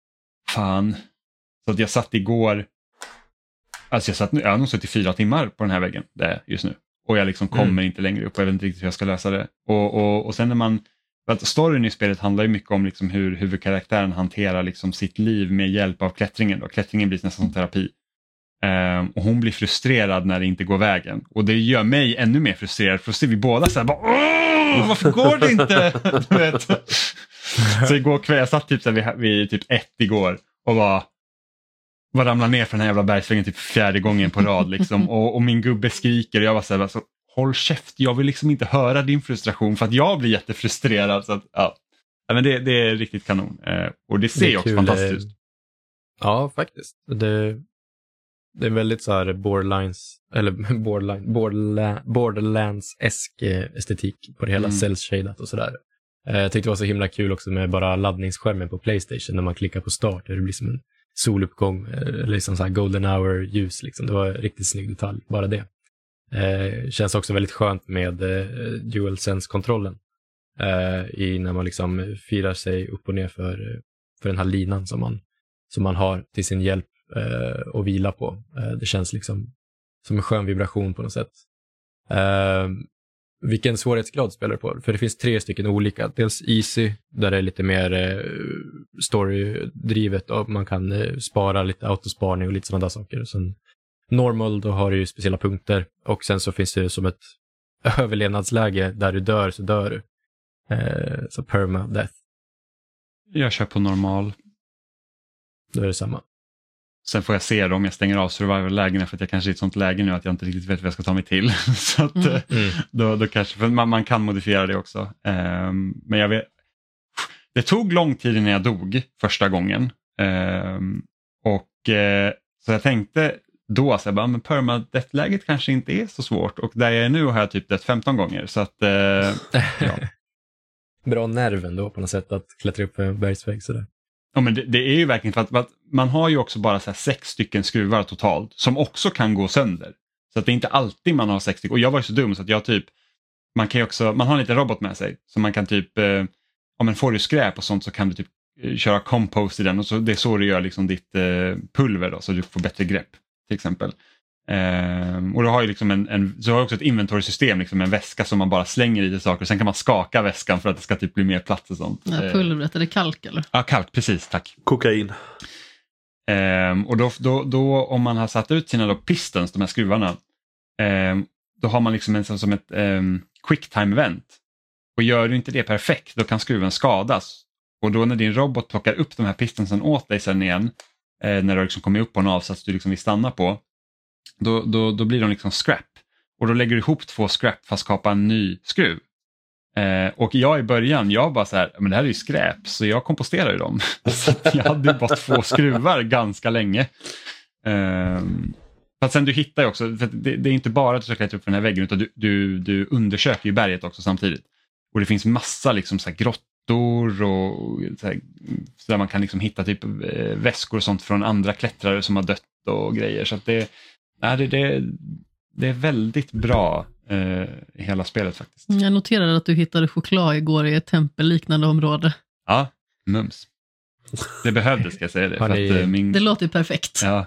fan. Så att jag satt igår, alltså jag satt, jag har nog suttit i fyra timmar på den här väggen där just nu. Och jag liksom kommer mm. inte längre upp och jag vet inte riktigt hur jag ska lösa det. Och, och, och sen när man, för att storyn i spelet handlar ju mycket om liksom hur huvudkaraktären hanterar liksom sitt liv med hjälp av klättringen. Då. Klättringen blir nästan som terapi. Um, och hon blir frustrerad när det inte går vägen. Och det gör mig ännu mer frustrerad. För då ser vi båda så här, bara, åh, varför går det inte? Du vet. Så igår kväll, jag satt typ så här vid, vid typ ett igår och bara, bara ramlar ner från den här jävla bergsväggen typ fjärde gången på rad. Liksom. Och, och min gubbe skriker och jag var så här, alltså, håll käft, jag vill liksom inte höra din frustration för att jag blir jättefrustrerad. Så att, ja. Ja, men det, det är riktigt kanon. Eh, och det ser ju också kul. Fantastiskt. Ja, faktiskt. Det, det är väldigt så här borderlines, eller borderline, borderla, borderlands-esk estetik på det hela, mm. cell-shadat och sådär. Eh, jag tyckte det var så himla kul också med bara laddningsskärmen på PlayStation när man klickar på start och det blir som en soluppgång, eller liksom så här golden hour ljus liksom. Det var en riktigt snygg detalj, bara det. Eh, känns också väldigt skönt med eh, DualSense-kontrollen eh, i när man liksom firar sig upp och ner för, för den här linan som man, som man har till sin hjälp eh, och vila på. Eh, det känns liksom som en skön vibration på något sätt. Eh, vilken svårighetsgrad spelar du på? För det finns tre stycken olika. Dels easy, där det är lite mer eh, storydrivet och man kan eh, spara lite autosparning och lite sådana där saker. Sen normal, då har du ju speciella punkter och sen så finns det som ett överlevnadsläge där du dör så dör du. Eh, så perma-death. Jag kör på normal. Då är det samma. Sen får jag se då om jag stänger av survival-lägena för att jag kanske är i ett sånt läge nu att jag inte riktigt vet vad jag ska ta mig till. Så att, Mm. mm. då, då kanske, för man, man kan modifiera det också. Um, men jag vet, det tog lång tid innan jag dog första gången. Um, och uh, så jag tänkte då så jag bara, men permadeath-läget kanske inte är så svårt. Och där jag är nu har jag typ dött femton gånger. Så att, uh, ja. Bra nerven då på något sätt att klättra upp en bergsvägg sådär. Ja, men det, det är ju verkligen för att, för att man har ju också bara så här sex stycken skruvar totalt som också kan gå sönder. Så att det är inte alltid man har sex stycken. Och jag var ju så dum så att jag typ, man kan ju också, man har en liten robot med sig så man kan typ, eh, om man får du skräp och sånt så kan du typ eh, köra compost i den och så det är så du gör liksom ditt eh, pulver då så du får bättre grepp till exempel. Um, och du har ju liksom en, en så har också ett inventory-system, liksom en väska som man bara slänger i saker och sen kan man skaka väskan för att det ska typ bli mer plats och sånt. Ja, pulvret, är det kalk eller? Ja, kalk, precis, tack. Kokain. Um, och då, då, då om man har satt ut sina då pistons, de här skruvarna, um, då har man liksom en sån som ett um, quick time event. Och gör du inte det perfekt, då kan skruven skadas. Och då när din robot plockar upp de här pistonsen åt dig sen igen, eh, när du liksom kommer upp på en avsats du liksom vill stanna på, Då, då, då blir de liksom scrap. Och då lägger du ihop två scrap för att skapa en ny skruv. Eh, och jag i början, jag bara så här, men det här är ju skräp så jag komposterar ju dem. Så jag hade ju bara två skruvar ganska länge. Eh, för att sen du hittar ju också, för det, det är inte bara att du ska klättra upp för den här väggen utan du, du, du undersöker ju berget också samtidigt. Och det finns massa liksom så här grottor och så här, så där man kan liksom hitta typ eh, väskor och sånt från andra klättrare som har dött och grejer. Så att det Nej, det, det, det är väldigt bra eh, i hela spelet faktiskt. Jag noterade att du hittade choklad igår i ett tempelliknande område. Ja, mums. Det behövdes, ska jag säga det. För ni... att, eh, min... Det låter ju perfekt. Ja.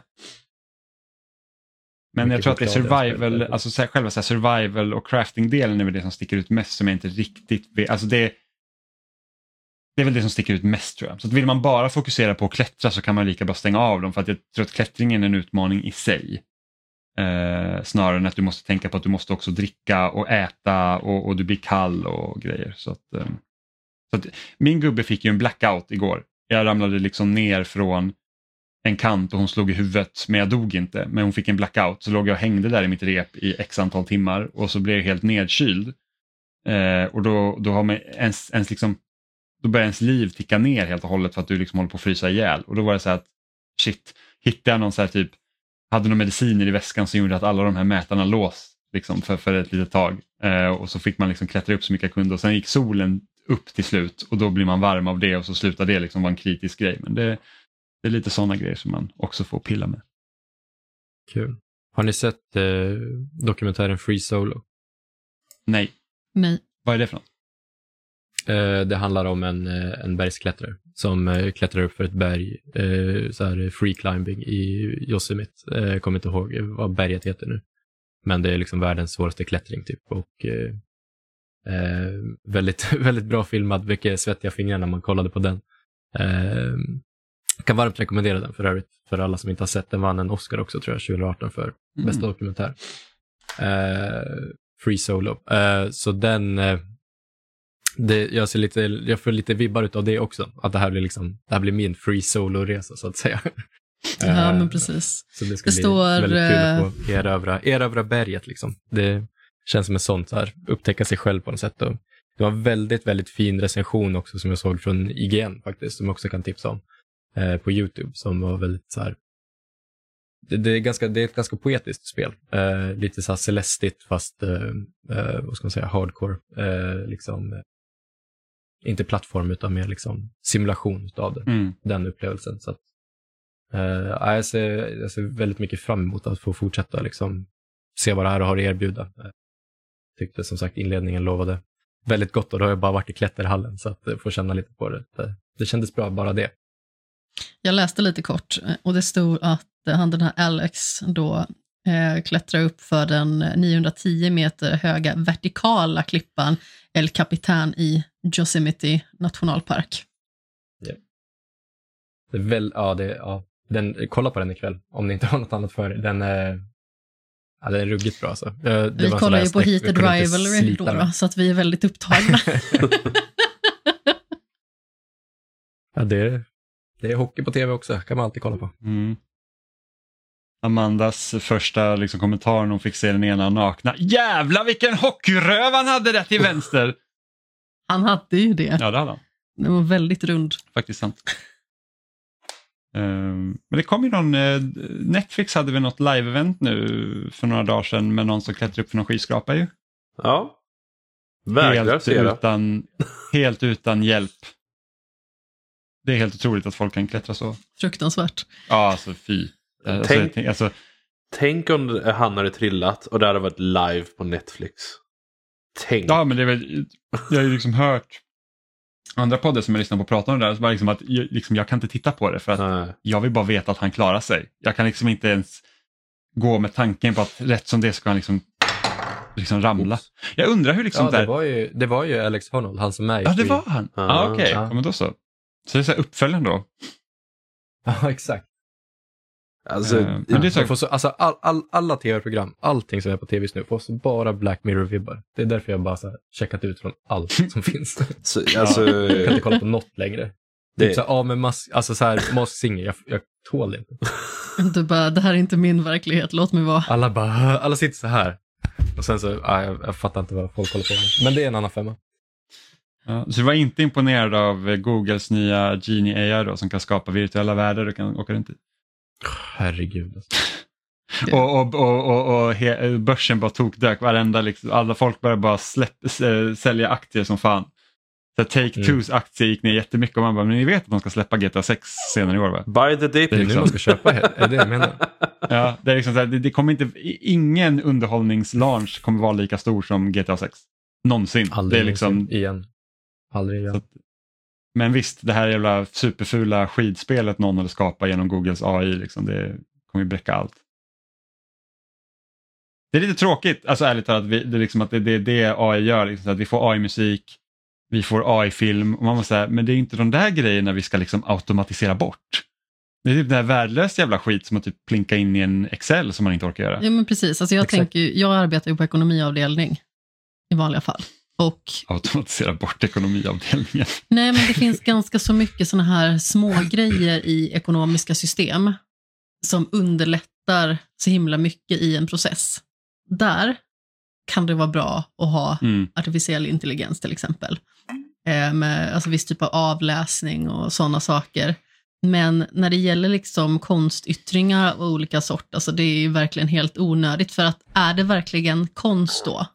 Men jag tror att det är survival, alltså så här, själva så här, survival och crafting-delen är väl det som sticker ut mest som jag inte riktigt vet. Alltså det, det är väl det som sticker ut mest tror jag. Så att vill man bara fokusera på att klättra så kan man lika bra stänga av dem för att jag tror att klättringen är en utmaning i sig. Eh, snarare än att du måste tänka på att du måste också dricka och äta och, och du blir kall och grejer. Så att, eh, så att, min gubbe fick ju en blackout igår. Jag ramlade liksom ner från en kant och hon slog i huvudet men jag dog inte. Men hon fick en blackout så låg jag och hängde där i mitt rep i x antal timmar och så blev jag helt nedkyld. Eh, och då, då har man ens, ens liksom, då börjar ens liv ticka ner helt och hållet för att du liksom håller på att frysa ihjäl. Och då var det så här att shit, hittade jag någon så här typ hade några mediciner i väskan som gjorde att alla de här mätarna lås liksom, för, för ett litet tag. Eh, och så fick man liksom klättra upp så mycket kunde och sen gick solen upp till slut och då blir man varm av det och så slutar det liksom vara en kritisk grej. Men det, det är lite sådana grejer som man också får pilla med. Kul. Har ni sett eh, dokumentären Free Solo? Nej. Nej. Vad är det för något? Eh, det handlar om en, eh, en bergsklättrare som eh, klättrar upp för ett berg, eh, så här free climbing i Yosemite. Eh, jag kommer inte ihåg vad berget heter nu. Men det är liksom världens svåraste klättring typ. Och eh, eh, väldigt, väldigt bra filmad, mycket svettiga fingrar när man kollade på den. Eh, kan varmt rekommendera den för övrigt. För alla som inte har sett den, vann en Oscar också tror jag tjugo arton för Mm. bästa dokumentär. Eh, Free Solo. Eh, så den... Eh, Det, jag, ser lite, jag får lite vibbar ut av det också. Att det här blir, liksom, det här blir min free solo-resa så att säga. Ja, men precis. Så det ska Det bli står, väldigt kul att få erövra, erövra berget. Liksom. Det känns som en sån så här, upptäcka sig själv på något sätt. Och det var en väldigt, väldigt fin recension också som jag såg från I G N faktiskt. Som jag också kan tipsa om. Eh, på YouTube. Som var väldigt så här... Det, det, är, ganska, det är ett ganska poetiskt spel. Eh, lite så här celestigt fast eh, eh, vad ska man säga, hardcore. Eh, liksom... Inte plattform utan mer liksom simulation av det, Mm. den upplevelsen. Så att, eh, jag, ser, jag ser väldigt mycket fram emot att få fortsätta liksom, se vad det här har att erbjuda. Jag tyckte som sagt inledningen lovade väldigt gott och då har jag bara varit i klätterhallen så att jag får känna lite på det. Det, det kändes bra, bara det. Jag läste lite kort och det stod att han, den här Alex då eh, klättrar upp för den niohundratio meter höga vertikala klippan El Capitan i Yosemite nationalpark. Yeah. Det är väl, ja, det, ja. Den, kolla på den ikväll om ni inte har något annat för er. Den, eh, Ja, det är ruggigt bra alltså. Det, det vi var kollar ju på snäck, Heated Rivalry då, då, så att vi är väldigt upptagna. Ja, det är, det är hockey på tv också, kan man alltid kolla på. Mm. Amandas första liksom, kommentar när hon fick se den ena nakna. Jävlar vilken hockeyröv han hade där till vänster! Han hade ju det. Ja, det hade han. Den var väldigt rund. Faktiskt sant. Um, men det kom ju någon, uh, Netflix hade väl något live-event nu för några dagar sedan med någon som klättrar upp för någon skyskrapa ju. Ja. Vägrar helt se det. utan, helt utan hjälp. Det är helt otroligt att folk kan klättra så. Fruktansvärt. Ja, alltså fy. Alltså, Tänk, tänk, alltså, tänk om han hade trillat och det hade varit live på Netflix. Tänk. ja, men det är väl, jag har ju liksom hört andra poddar som jag lyssnar på prata om det där, så bara liksom att jag, liksom, jag kan inte titta på det för att Nej. jag vill bara veta att han klarar sig. Jag kan liksom inte ens gå med tanken på att rätt som det ska han liksom, liksom ramla. Oops. Jag undrar hur liksom Ja, där... det var ju, det var ju Alex Honnold, han som är i Ja, det Stream. var han. Ja, Ja. ah, okej. Okay. Ja. Ja, men då så. Så det är så här uppföljaren då. Ja, exakt. Alltså, Eh, men det är Ja, så... jag får så, alltså, all, all, alla tv-program, allting som är på tv just nu får så bara Black Mirror-vibbar. Det är därför jag bara så här, checkat ut från allt som finns. så, alltså, Jag kan inte kolla på något längre. Det- Typ så här, ja, men mask, alltså så här, Mask Singer, jag, jag tål det inte. Du bara, det här är inte min verklighet, låt mig vara. Alla bara, alla sitter så här. Och sen så, ja, jag, jag fattar inte vad folk håller på med. Men det är en annan femma. Ja, så du var inte imponerad av Googles nya Genie A I då, som kan skapa virtuella världar du kan åka runt i? Herregud. Alltså. Och, och, och, och, och he, börsen bara tokdök, varenda liksom, alla folk började bara släpp, s- sälja aktier som fan. Så Take-Two's Mm. aktier gick ner jättemycket och man bara, men ni vet att man ska släppa G T A sex senare i år va? Buy the dip. Det är nu liksom- man ska köpa, är det det jag menar? Ja, det är liksom så här, det, det kommer inte, ingen underhållningslaunch kommer vara lika stor som G T A sex. Någonsin. Aldrig det är liksom, någonsin igen. Aldrig igen. så att, men visst, det här jävla superfula skidspelet någon hade skapat genom Googles A I, liksom, det kommer ju bräcka allt. Det är lite tråkigt, alltså ärligt talat, att vi, det är liksom att det är det, det A I gör, liksom, så att vi får A I-musik, vi får A I-film, och man måste säga, men det är inte de där grejerna vi ska liksom automatisera bort. Det är typ den här värdelös jävla skit som att typ plinka in i en Excel som man inte orkar göra. Ja, men precis. Alltså jag, Exakt. tänker, ju- jag arbetar ju på ekonomiavdelning i vanliga fall. Och Automatisera bort ekonomiavdelningen. nej, men det finns ganska så mycket såna här små grejer i ekonomiska system som underlättar så himla mycket i en process. Där kan det vara bra att ha Mm. artificiell intelligens till exempel. Eh, med alltså viss typ av avläsning och sådana saker. Men när det gäller liksom konstyttringar av olika sort, alltså det är ju verkligen helt onödigt, för att är det verkligen konst då?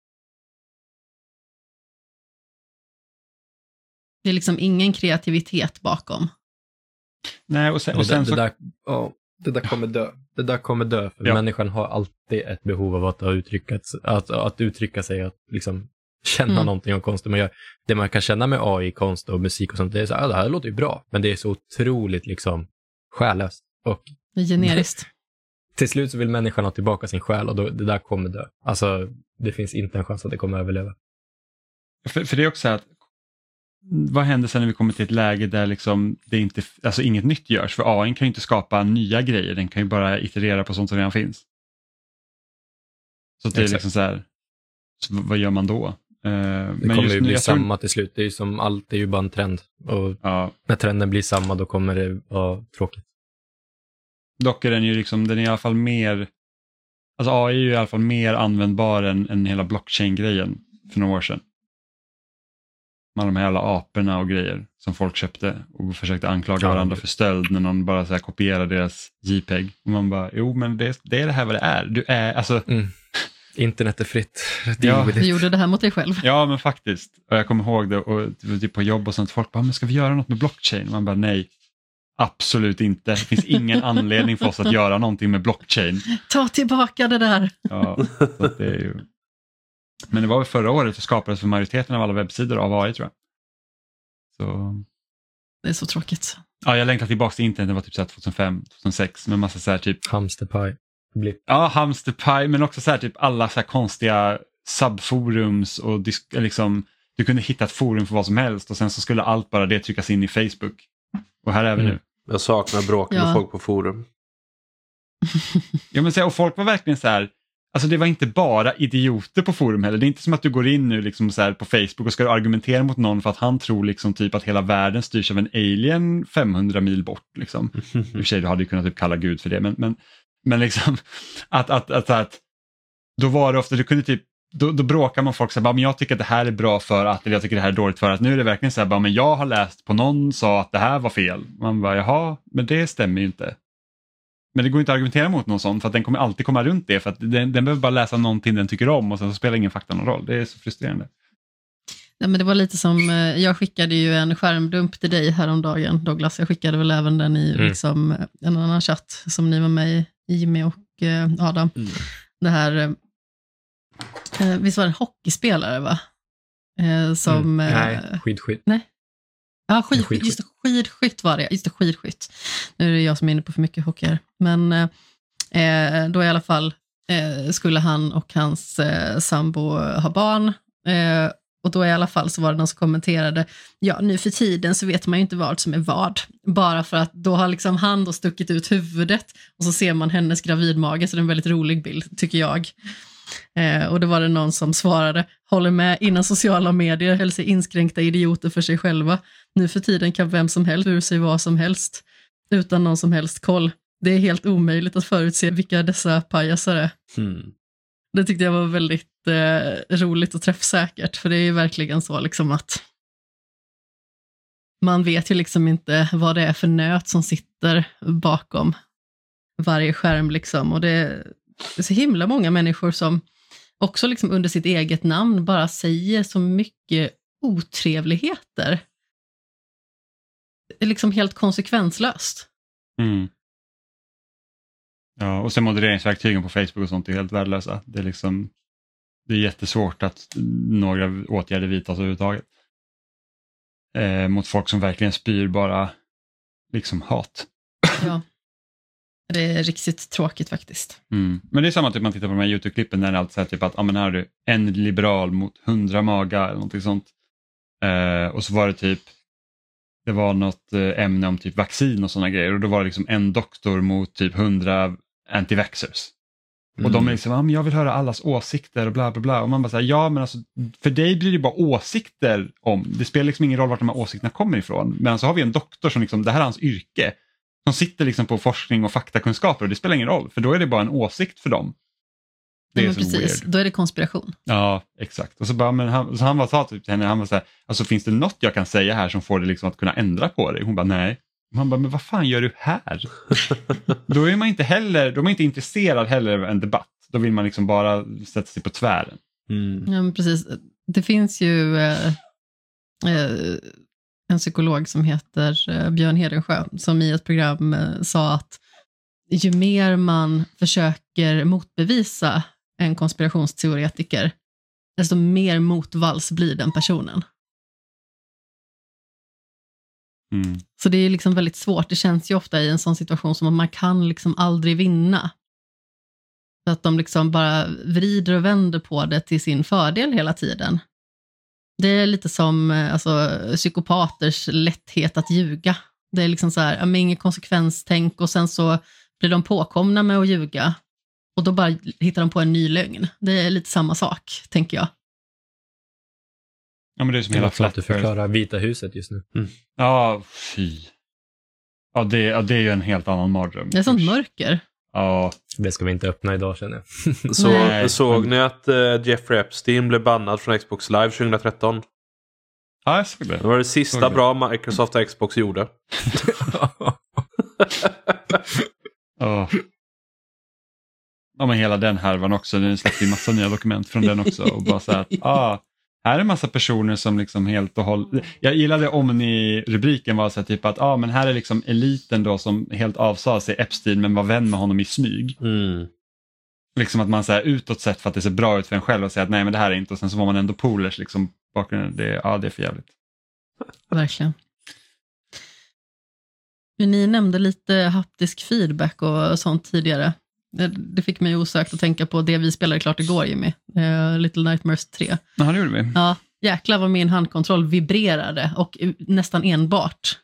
Det är liksom ingen kreativitet bakom. Nej, och sen, och det, sen där, så... det, där, ja, det där kommer dö. Det där kommer dö. För Ja. människan har alltid ett behov av att, ha uttryckat, att, att uttrycka sig, att liksom känna Mm. någonting om konsten man gör. Det man kan känna med A I, konst och musik och sånt, det är så här, ja, det här låter ju bra. Men det är så otroligt liksom själlöst. Och Det är generiskt. till slut så vill människan ha tillbaka sin själ och då, det där kommer dö. Alltså, det finns inte en chans att det kommer överleva. För, för det är också så här att vad händer sen när vi kommer till ett läge där liksom det inte, alltså inget nytt görs? För A I kan ju inte skapa nya grejer, den kan ju bara iterera på sånt som redan finns. Så det är Exakt. liksom så här, så vad gör man då? Uh, Det kommer ju bli samma till slut. Det är ju som allt, det är ju bara en trend. Och Ja, när trenden blir samma, då kommer det vara tråkigt. dock är den ju liksom, den är i alla fall mer, alltså A I är ju i alla fall mer användbar än, än hela blockchain-grejen för några år sedan. Med de här jävla aporna och grejer som folk köpte och försökte anklaga Ja, varandra det- för stöld när någon bara så här kopierade deras JPEG. Och man bara, jo men det, det är det här vad det är. Du är, alltså, Mm. Internet är fritt. Deal Ja. with Du it. gjorde det här mot dig själv. ja men faktiskt. Och jag kommer ihåg det och det var typ på jobb och sånt. Folk bara, men ska vi göra något med blockchain? Och man bara, nej. Absolut inte. Det finns ingen anledning för oss att göra någonting med blockchain. Ta tillbaka det där. Ja, så att det är ju... Men det var väl förra året så skapades för majoriteten av alla webbsidor av A I tror jag. Så... Det är så tråkigt. Ja, jag längtar tillbaka till internet, det var typ så här tjugohundrafem, tjugohundrasex med massa så här typ, Hamsterpaj. Blipp. ja, hamsterpaj, men också så här typ alla så här konstiga subforums och disk, liksom, du kunde hitta ett forum för vad som helst och sen så skulle allt bara det tryckas in i Facebook. Och här är vi Mm. nu. Jag saknar bråk med Ja. folk på forum. Ja, men så här, och folk var verkligen så här, alltså det var inte bara idioter på forum heller. Det är inte som att du går in nu liksom så här på Facebook och ska argumentera mot någon för att han tror liksom typ att hela världen styrs av en alien femhundra mil bort. Liksom. I och för sig, du hade ju kunnat typ kalla Gud för det. Men, men, men liksom att, att, att, att då var det ofta, du kunde typ Då, då bråkar man folk så här, bara, men jag tycker att det här är bra för att, eller jag tycker det här är dåligt för att. Nu är det verkligen så här, bara, men jag har läst på någon sa att det här var fel. Man bara, jaha, men det stämmer ju inte. Men det går inte att argumentera mot någon sån för att den kommer alltid komma runt det. För att den, den behöver bara läsa någonting den tycker om och sen så spelar ingen fakta någon roll. Det är så frustrerande. Ja, men det var lite som, jag skickade ju en skärmdump till dig häromdagen, Douglas. Jag skickade väl även den i mm. liksom, en annan chatt som ni var med i, Jimmy och eh, Adam. Mm. Det här... Eh, visst var det en hockeyspelare va? Eh, som, mm. Nej, eh, skidskytt. Nej. Ja, skid, skidskytt. Just det, skidskytt var det. Just det, skidskytt. Nu är det jag som är inne på för mycket hockey här. Men eh, då i alla fall eh, skulle han och hans eh, sambo ha barn. Eh, och då i alla fall så var det någon som kommenterade, ja nu för tiden så vet man ju inte vad som är vad. Bara för att då har liksom han då stuckit ut huvudet och så ser man hennes gravidmage, så det är en väldigt rolig bild tycker jag. Eh, och det var det någon som svarade, håller med, innan sociala medier höll sig inskränkta idioter för sig själva. Nu för tiden kan vem som helst ur sig vad som helst utan någon som helst koll. Det är helt omöjligt att förutse vilka dessa pajasar är. Mm. Det tyckte jag var väldigt eh, roligt och träffsäkert, för det är ju verkligen så liksom att man vet ju liksom inte vad det är för nöt som sitter bakom varje skärm liksom, och det Det är så himla många människor som också liksom under sitt eget namn bara säger så mycket otrevligheter. Det är liksom helt konsekvenslöst. Mm. Ja, och sen modereringsverktygen på Facebook och sånt är helt värdelösa. Det är liksom det är jättesvårt att några åtgärder vidtas överhuvudtaget. Eh, mot folk som verkligen spyr bara liksom hat. Ja. Det är riktigt tråkigt faktiskt. Mm. Men det är samma typ man tittar på de här YouTube-klippen när det är alltid så här typ att ah, men här har du en liberal mot hundra maga eller någonting sånt. Eh, och så var det typ det var något eh, ämne om typ vaccin och sådana grejer och då var det liksom en doktor mot typ hundra anti-vaxxers. Mm. Och de är liksom, ah, men jag vill höra allas åsikter och bla bla bla. Och man bara säger, ja men alltså för dig blir det bara åsikter om. Det spelar liksom ingen roll vart de här åsikterna kommer ifrån. Men så har vi en doktor som liksom, det här är hans yrke. Som sitter liksom på forskning och faktakunskaper och det spelar ingen roll. För då är det bara en åsikt för dem. Det ja, är men så precis, weird. Då är det konspiration. Ja, exakt. Och så, bara, men han, så han var sa typ till henne, han var så här, alltså finns det något jag kan säga här som får dig liksom att kunna ändra på det? Hon bara, nej. Man bara, men vad fan gör du här? Då är man inte heller, då är man inte intresserad heller av en debatt. Då vill man liksom bara sätta sig på tvären. Mm. Ja, men precis. Det finns ju eh, eh, en psykolog som heter eh, Björn Hedensjö som i ett program eh, sa att ju mer man försöker motbevisa en konspirationsteoretiker, desto mer motvalls blir den personen. Mm. Så det är liksom väldigt svårt. Det känns ju ofta i en sån situation som att man kan liksom aldrig vinna. Så att de liksom bara vrider och vänder på det till sin fördel hela tiden. Det är lite som alltså, psykopaters lätthet att ljuga. Det är liksom så här, men ingen konsekvenstänk och sen så blir de påkomna med att ljuga. Och då bara hittar de på en ny lögn. Det är lite samma sak, tänker jag. Ja, men det är som det hela flat att du förklarar Vita huset just nu. Mm. Ja, fy. Ja det, ja, det är ju en helt annan mardröm. Det är sånt mörker. Ja. Det ska vi inte öppna idag, känner jag. Så, Nej. såg ni att uh, Jeffrey Epstein blev bannad från Xbox Live tjugohundratretton? Ja, jag såg det. Det var det sista det. bra Microsoft och Xbox gjorde. Oh. Ja, men hela den härvan också. Den släppte ju massa nya dokument från den också. Och bara så här, ah, här är en massa personer som liksom helt och hållet... Jag gillade om ni rubriken var så här, typ att ah, men här är liksom eliten då som helt avsade sig Epstein men var vän med honom i smyg. Mm. Liksom att man så här, utåt sett för att det ser bra ut för en själv och säger att nej men det här är inte, och sen så var man ändå polers liksom bakgrunden. Det, ja, det är för jävligt. Verkligen. Ni nämnde lite haptisk feedback och sånt tidigare. Det, det fick mig osökt att tänka på det vi spelade klart igår, Jimmy. Uh, Little Nightmares tre. Ja, det gjorde vi. Ja, jäklar vad min handkontroll vibrerade och nästan enbart.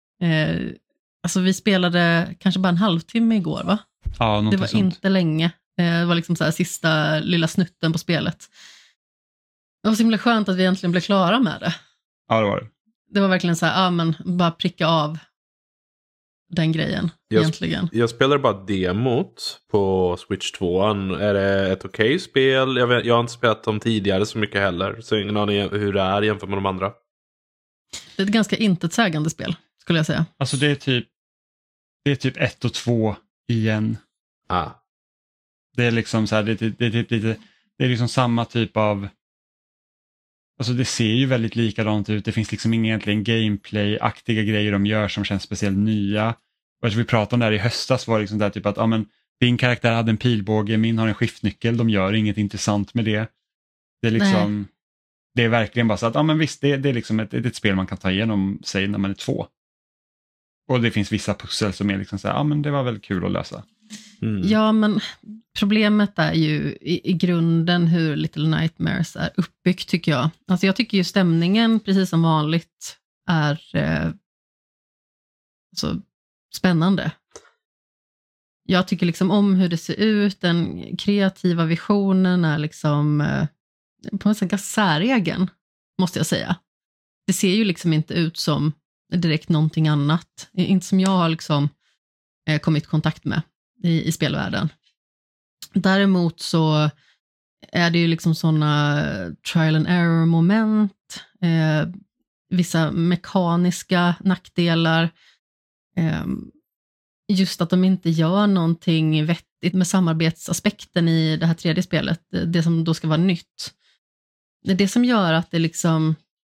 Uh, alltså vi spelade kanske bara en halvtimme igår, va? Ja, det var sånt. inte länge. Det var liksom så här sista lilla snutten på spelet. Det var så himla skönt att vi äntligen blev klara med det. Ja, det var det. Det var verkligen så här, ja men bara pricka av den grejen Jag, egentligen. jag spelar bara demot på Switch två. Är det ett okej okay spel? Jag, vet, jag har inte spelat dem tidigare så mycket heller. Så ingen aning hur det är jämfört med de andra. Det är ett ganska intetsägande spel, skulle jag säga. Alltså det är typ det är typ ett och två igen. Ah. Det är liksom så här, det, det, det, det, det, det är liksom samma typ av, alltså det ser ju väldigt likadant ut. Det finns liksom inga egentligen gameplay-aktiga grejer de gör som känns speciellt nya. Och vi pratade om det här i höstas var det liksom där typ att ja, men, din karaktär hade en pilbåge, min har en skiftnyckel. De gör inget intressant med det. Det är liksom, Nej. Det är verkligen bara så att ja, men visst, det, det är liksom ett, ett spel man kan ta igenom sig när man är två. Och det finns vissa pussel som är liksom så här, ja men det var väl kul att lösa. Mm. Ja, men problemet är ju i, i grunden hur Little Nightmares är uppbyggt tycker jag. Alltså jag tycker ju stämningen precis som vanligt är eh, alltså, spännande. Jag tycker liksom om hur det ser ut, den kreativa visionen är liksom eh, på något sätt ganska säregen, måste jag säga. Det ser ju liksom inte ut som direkt någonting annat. Inte som jag har liksom eh, kommit i kontakt med i, i spelvärlden. Däremot så är det ju liksom sådana trial and error moment, eh, vissa mekaniska nackdelar, eh, just att de inte gör någonting vettigt med samarbetsaspekten i det här tredje spelet, det som då ska vara nytt. Det är det som gör att det liksom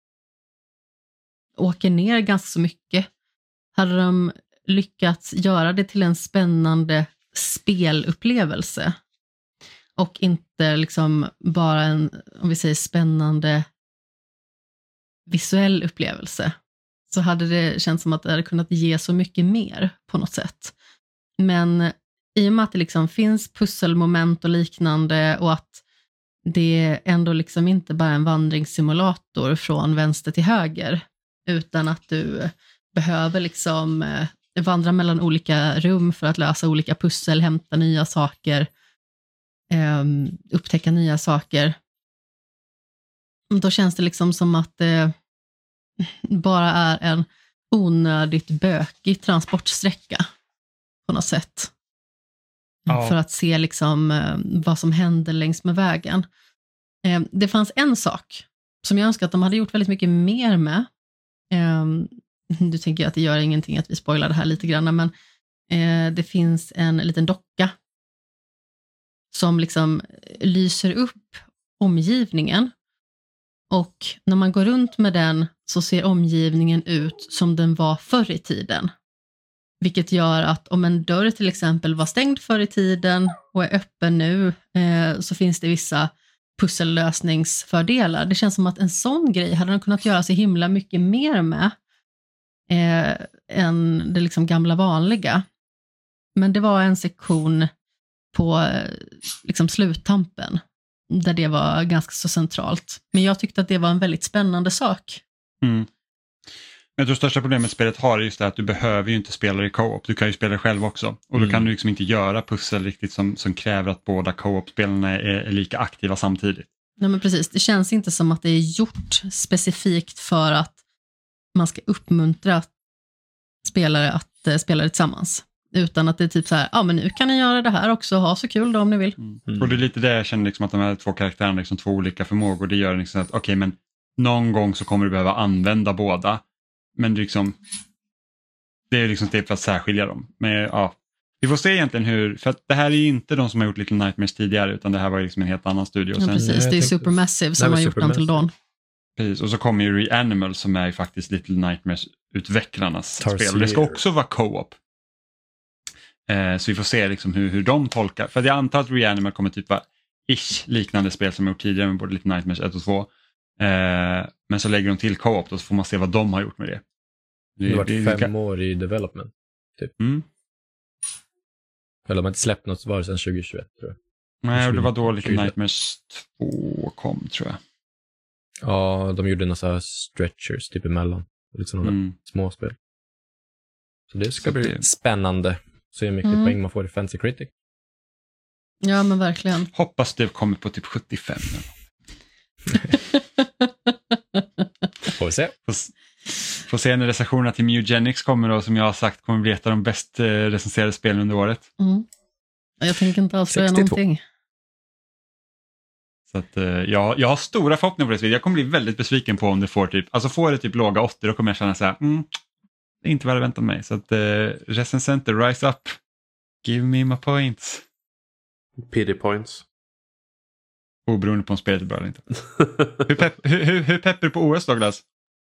åker ner ganska så mycket. Hade de lyckats göra det till en spännande spelupplevelse och inte liksom bara en, om vi säger spännande visuell upplevelse, så hade det känts som att det hade kunnat ge så mycket mer på något sätt. Men i och med att det liksom finns pusselmoment och liknande och att det ändå liksom inte bara är en vandringssimulator från vänster till höger, utan att du behöver liksom vandra mellan olika rum för att lösa olika pussel, hämta nya saker, um, upptäcka nya saker. Då känns det liksom som att det bara är en onödigt bökig transportsträcka på något sätt. Ja. För att se liksom uh, vad som händer längs med vägen. Uh, det fanns en sak som jag önskar att de hade gjort väldigt mycket mer med. Um, Du tänker att det gör ingenting att vi spoilar det här lite grann, men eh, det finns en liten docka som liksom lyser upp omgivningen, och när man går runt med den så ser omgivningen ut som den var förr i tiden. Vilket gör att om en dörr till exempel var stängd förr i tiden och är öppen nu, eh, så finns det vissa pussellösningsfördelar. Det känns som att en sån grej hade de kunnat göra så himla mycket mer med Eh, än det liksom gamla vanliga. Men det var en sektion på eh, liksom sluttampen där det var ganska så centralt. Men jag tyckte att det var en väldigt spännande sak. Mm. Men jag tror största problemet spelet har är just det att du behöver ju inte spela i co-op. Du kan ju spela själv också. Och då mm. kan du liksom inte göra pussel riktigt som, som kräver att båda co-op-spelarna är, är lika aktiva samtidigt. Nej, men precis. Det känns inte som att det är gjort specifikt för att man ska uppmuntra spelare att uh, spela det tillsammans. Utan att det är typ så här, ja ah, men nu kan ni göra det här också, ha så kul då om ni vill. Mm. Mm. Och det är lite det jag känner liksom, att de här två karaktärerna liksom två olika förmågor. Det gör liksom att okej, okay, men någon gång så kommer du behöva använda båda. Men det, liksom, det är liksom steg för att särskilja dem. Men ja, vi får se egentligen hur, för att det här är ju inte de som har gjort Little Nightmares tidigare, utan det här var ju liksom en helt annan studio. Ja, sen, precis, det är Supermassive som har gjort Until Dawn. Precis, och så kommer ju Reanimal som är faktiskt Little Nightmares-utvecklarnas spel. Det ska också vara co-op. Eh, så vi får se liksom hur, hur de tolkar. För jag antar att Reanimal kommer typ vara ish liknande spel som jag gjort tidigare med både Little Nightmares ett och två. Eh, men så lägger de till co-op då, så får man se vad de har gjort med det. Det, det har varit det, fem det, år i development. Typ. Mm. Eller de har inte släppt något var sedan tjugohundratjugoett tror jag. Nej, det var då Little Nightmares två kom tror jag. Ja, de gjorde några stretchers typ emellan. Lite sådana mm. små spel. Så det ska så bli det... spännande. Så hur mycket mm. poäng man får i Fancy Critic. Ja, men verkligen. Hoppas det kommer på typ sjuttiofem. Får vi se. Får, får se när recensionerna till Mugenics kommer då, som jag har sagt kommer bli ett av de bäst eh, recenserade spelen under året. Mm. Jag tänker inte avslöja sextiotvå. någonting. Så att, eh, jag, jag har stora förhoppningar på det spelet. Jag kommer bli väldigt besviken på om det får typ, alltså får det typ låga åttio, då kommer jag känna så här, mm, det är inte vad jag väntat mig. Så att eh, recensenter, rise up, give me my points. Pity points. Oberoende på om spelet är bra eller inte. hur, pepp, hur, hur, hur pepp är du på O S, Douglas?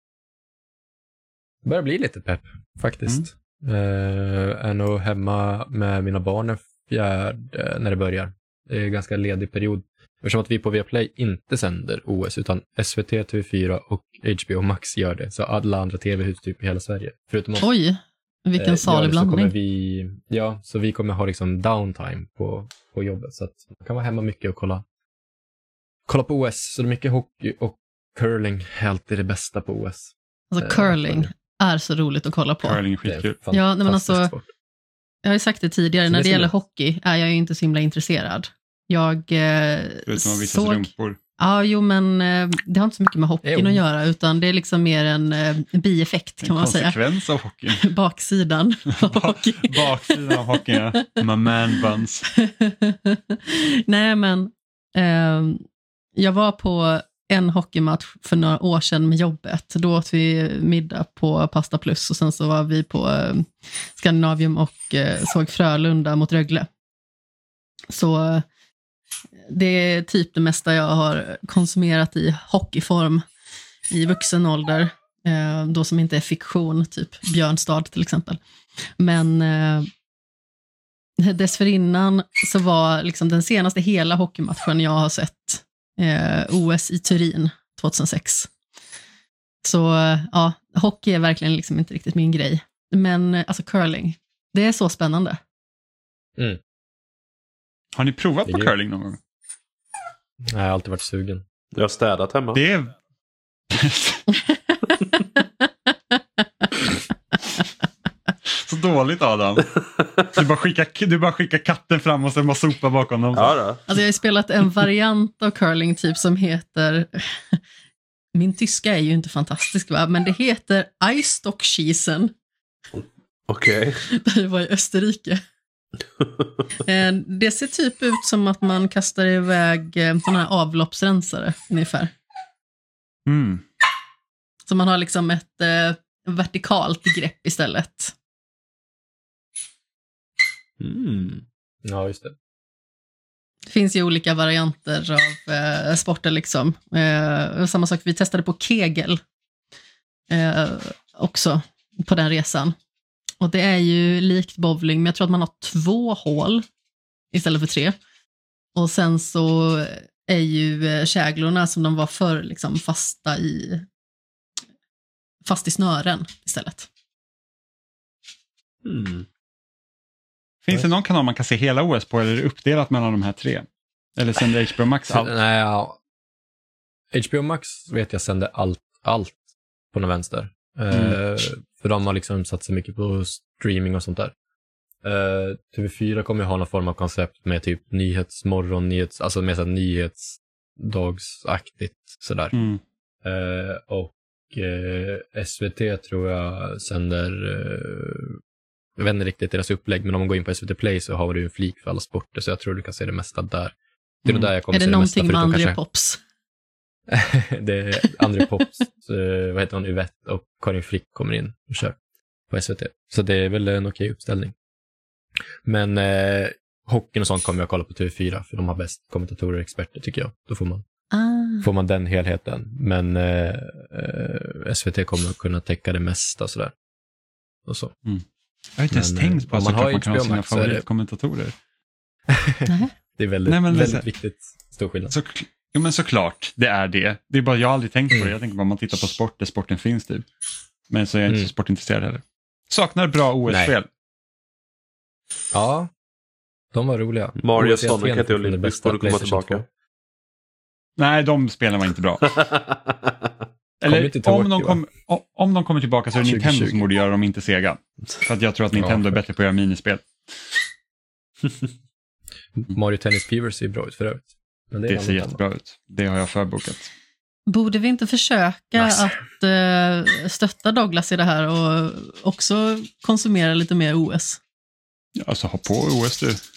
Börjar bli lite pepp, faktiskt. Mm. Uh, är nog hemma med mina barn en fjärde när det börjar. Det är en ganska ledig period. Eftersom att vi på Viaplay inte sänder O S, utan S V T, T V fyra och H B O Max gör det. Så alla andra tv-hus typ i hela Sverige. Förutom oss. Oj, vilken eh, salig blandning. Vi, ja, så vi kommer ha liksom downtime på, på jobbet. Så att man kan vara hemma mycket och kolla, kolla på O S. Så det är mycket hockey och curling är alltid det bästa på O S. Alltså curling är så roligt att kolla på. Curling är skitkul. Ja, nej, men alltså, sport. Jag har ju sagt det tidigare, så när det det gäller det. hockey är jag ju inte så himla intresserad. Jag eh, Förutom att visa såg... rumpor. Ja, jo, men eh, det har inte så mycket med hockeyn Jo. att göra, utan det är liksom mer en eh, bieffekt kan En man säga. konsekvens av hockeyn. Baksidan av Ba- hockey. Baksidan av hockeyn, ja. My man buns. Nej, men eh, jag var på en hockeymatch för några år sedan med jobbet. Då åt vi middag på Pasta Plus och sen så var vi på eh, Skandinavium och eh, såg Frölunda mot Rögle. Så eh, det är typ det mesta jag har konsumerat i hockeyform i vuxen ålder. Eh, då som inte är fiktion, typ Björnstad till exempel. Men eh, dessförinnan så var liksom den senaste hela hockeymatchen jag har sett eh, O S i Turin tjugohundrasex. Så eh, ja, hockey är verkligen liksom inte riktigt min grej. Men eh, alltså curling, det är så spännande. Mm. Har ni provat på Det är- curling någon gång? Nej, jag har alltid varit sugen. Jag har städat hemma. Det är... Så dåligt, Adam. Du bara skickar, du bara skickar katten fram och sen bara sopar bakom dem. Ja då. Alltså jag har ju spelat en variant av curling typ som heter, min tyska är ju inte fantastisk va, men det heter Eisstockschießen. Okej. Det var i Österrike. Eh, Det ser typ ut som att man kastar iväg eh, sådana här avloppsrensare ungefär. Mm. Så man har liksom ett eh, vertikalt grepp istället. Mm. Ja, just det. Det finns ju olika varianter av eh, sporter liksom. Eh, samma sak, vi testade på kegel eh, också på den resan. Och det är ju likt bowling, men jag tror att man har två hål istället för tre. Och sen så är ju eh, käglorna som de var förr liksom fasta i fast i snören istället. Mm. Finns det någon kanal man kan se hela O S på, eller är det uppdelat mellan de här tre? Eller sänder H B O Max allt? Nej, ja. H B O Max vet jag sänder allt, allt på den vänster. Mm. Eh, för de har liksom satt sig mycket på streaming och sånt där. Eh, T V fyra kommer ju ha någon form av koncept med typ nyhetsmorgon, nyhets, alltså med så här nyhetsdagsaktigt sådär. Mm. Eh, och eh, S V T tror jag sänder, eh, jag vet inte riktigt deras upplägg, men om man går in på S V T Play så har du en flik för alla sporter, så jag tror du kan se det mesta där. Det är Mm. nog där jag kommer Är det se det mesta. någonting med förutom André kanske- Pops? det är André Pops, uh, vad heter hon, Yvette och Karin Frick kommer in och kör på S V T. Så det är väl en okej uppställning. Men eh, hockeyn och sånt kommer jag kolla på T V fyra, för de har bäst kommentatorer och experter tycker jag. Då får man, Ah. får man den helheten. Men eh, eh, S V T kommer att kunna täcka det mesta sådär. Och så. Jag har inte ens Men, tänkt på om att man man, har man kan H B O ha sina Max så är det- favoritkommentatorer. Nej. Det är väldigt, Nej, men det är väldigt så- viktigt, stor skillnad. Så, jo, men såklart, det är det. Det är bara jag har aldrig tänkt på Mm. det. Jag tänker bara om man tittar på sport där sporten finns typ. Men så är jag inte Mm. så sportintresserad heller. Saknar bra O S-spel. Ja, de var roliga. Mario, O S i Sonic Aten heter är fortfarande Olympics, bästa borde komma PlayStation tillbaka. två. Nej, de spelen var inte bra. Kommer Eller inte till om Tokyo, de, va? kom, o- om de kommer tillbaka så är det tjugo Nintendo tjugo. som borde göra dem, inte Sega. För att jag tror att Nintendo Ja. är bättre på att göra minispel. Mario Tennis Fever ser bra ut för övrigt. Men det Det, är ser jättebra ut. Det har jag förbokat. Borde vi inte försöka Nice. att eh, stötta Douglas i det här och också konsumera lite mer O S? Alltså ha på O S du.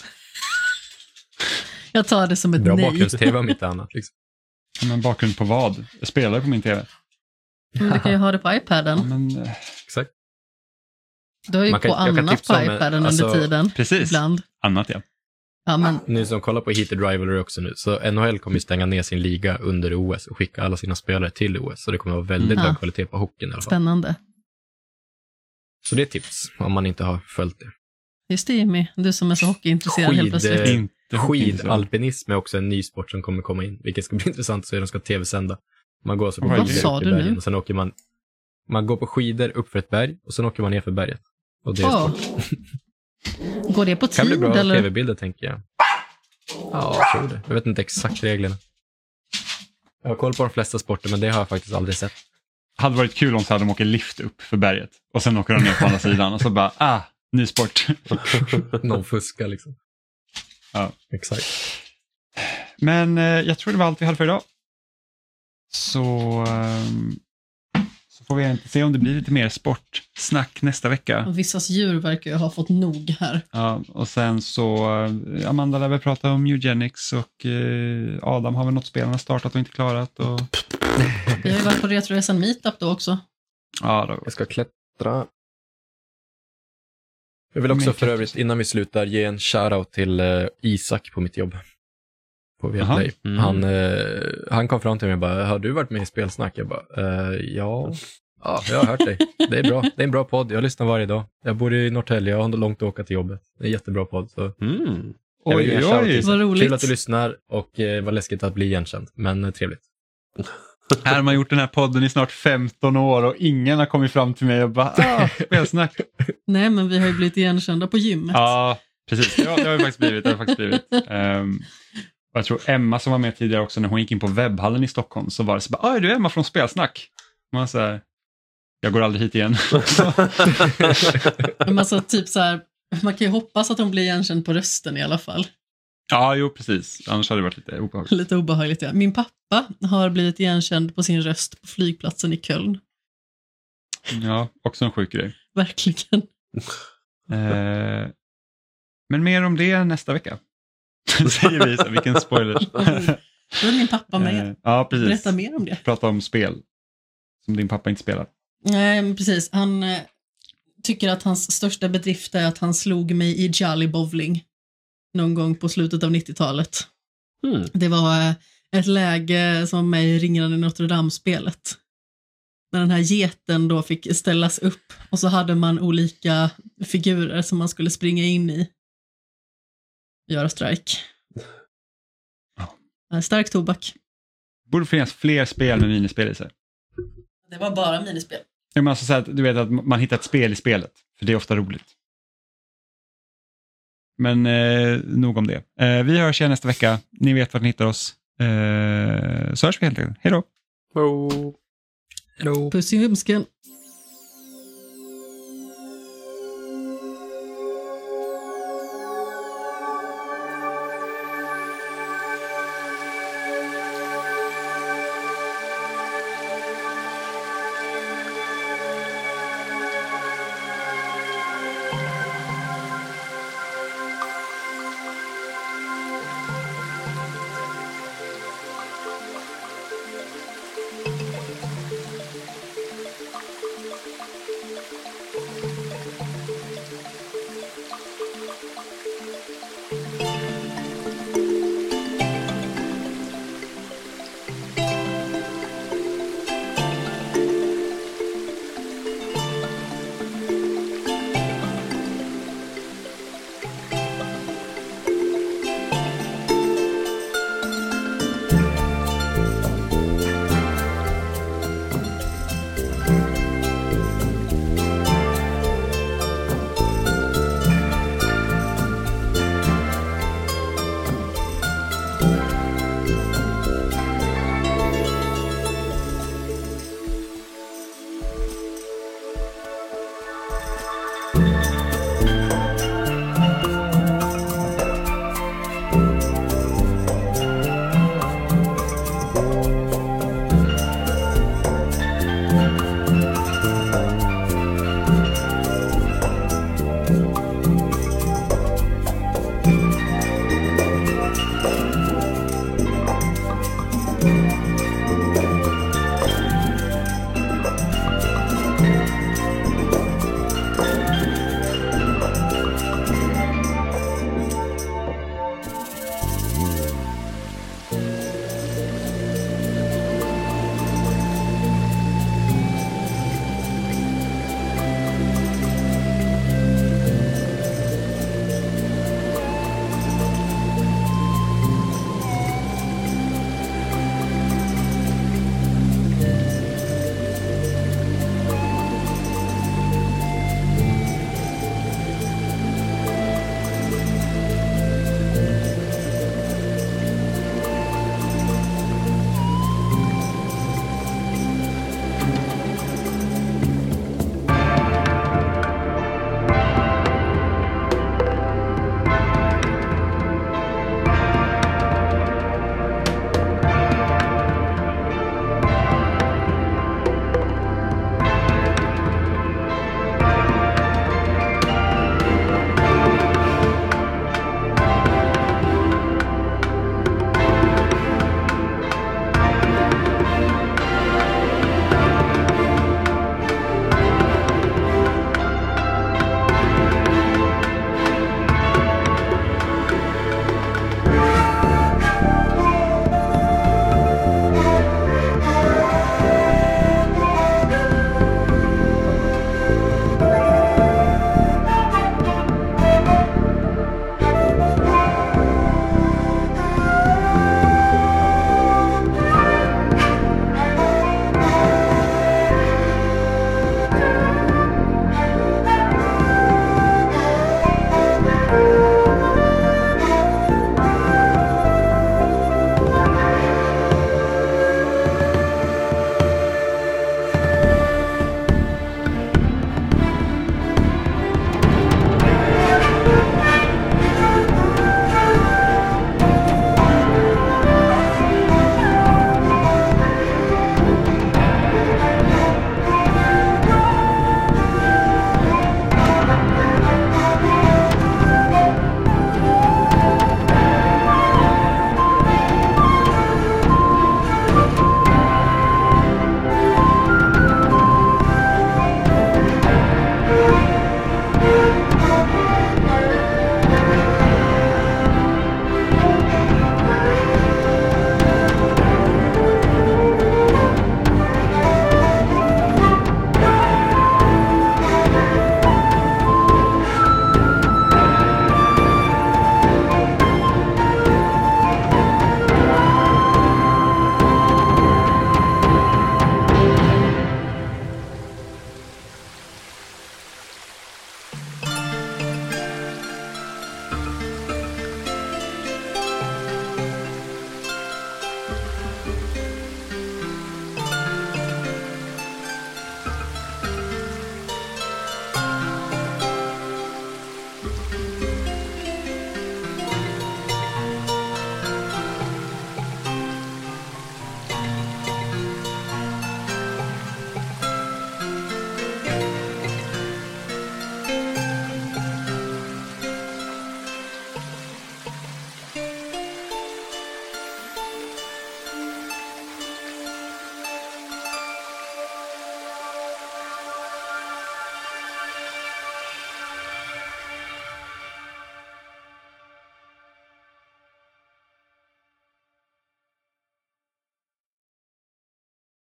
Jag tar det som ett Bra nej. bakgrunds-tv om inte annat. Liksom. Men bakgrund på vad? Jag spelar på min tv. Men du kan ju ha det på Ja, iPaden. men, eh, Exakt. Du har ju Man kan- på jag kan annat på tipsa om, iPaden alltså, under tiden. precis. Ibland. annat ja. Ja, men Ni som kollar på Heated Rivalry också nu, så N H L kommer ju stänga ner sin liga under O S och skicka alla sina spelare till O S. Så det kommer att vara väldigt Mm. hög Ja. kvalitet på hockeyn i alla fall. spännande. Så det är tips om man inte har följt det. Just det, Jimmy. Du som är så hockeyintresserad helt Skid, plötsligt. eh, Inte Skidalpinism är också en ny sport som kommer komma in, vilket ska bli intressant att se. De ska tv-sända. Man går alltså på Vad skidor sa upp i du nu? bergen och sen åker man, man går på skidor upp för ett berg och sen åker man ner för berget. Och det är Åh. sport. Går det på Kan bli tid bra eller? tv-bilder tänker jag. Ja, jag tror det. Jag vet inte exakt reglerna. Jag har koll på de flesta sporter, men det har jag faktiskt aldrig sett. Hade varit kul om så här de åker lift upp för berget. Och sen åker de ner på andra sidan. Och så bara, ah, ny sport. Någon fuskar liksom. Ja. Exakt. Men eh, jag tror det var allt vi hade för idag. Så, ehm, så får vi inte se om det blir lite mer sportsnack nästa vecka. Vissas djur verkar ju ha fått nog här. Ja, och sen så eh, Amanda lär väl prata om Eugenics och eh, Adam har väl något spel han har startat och inte klarat. Och... Vi har ju varit på Retroresan Meetup då också. Ja, då. Jag ska klättra. Jag vill också Mycket. för övrigt, innan vi slutar, ge en shoutout till eh, Isak på mitt jobb. På Viaplay. Mm. Han, eh, han kom fram till mig och bara, har du varit med i Spelsnack? Jag bara, eh, ja. Ja, jag har hört dig. Det är bra. Det är en bra podd. Jag lyssnar varje dag. Jag bor i Norrtälje. Jag har långt att åka till jobbet. Det är en jättebra podd. Så. Mm. Jag vill ge en Oj, shoutout oj. till Isak. Vad roligt. Kul att du lyssnar och eh, vad läskigt att bli igenkänd. Men eh, trevligt. Här har man gjort den här podden i snart femton år och ingen har kommit fram till mig och bara, ah, spelsnack. Nej, men vi har ju blivit igenkända på gymmet. Ja, precis. Ja, det har ju faktiskt blivit. Det har faktiskt blivit. Um, jag tror Emma som var med tidigare också, när hon gick in på webbhallen i Stockholm så var det så bara, ah, är du Emma från Spelsnack? Man så här, jag går aldrig hit igen. Men alltså, typ så här, man kan ju hoppas att de blir igenkänd på rösten i alla fall. Ja, jo precis. Annars hade det varit lite obehagligt. Lite obehagligt, ja. Min pappa har blivit igenkänd på sin röst på flygplatsen i Köln. Ja, också en sjuk grej. Verkligen. Eh, men mer om det nästa vecka. Säger vi, så vilken spoiler. Då är min pappa med. Eh, ja, precis. Berätta mer om det. Prata om spel som din pappa inte spelar. Nej, men precis. Han eh, tycker att hans största bedrift är att han slog mig i Jolly Bowling någon gång på slutet av nittiotalet. Mm. Det var eh, ett läge som med i Ringarna i Notre Dame-spelet. När den här geten då fick ställas upp och så hade man olika figurer som man skulle springa in i. Göra strike. Ja. Stark tobak. Borde finnas fler spel med minispel i sig. Det var bara minispel. Jag menar alltså så att du vet att man hittar ett spel i spelet. För det är ofta roligt. Men eh, nog om det. Eh, vi hörs igen nästa vecka. Ni vet vart ni hittar oss. Eh, så hörs vi helt enkelt. Hej då! Oh. Hello. Puss i humsken. Hej.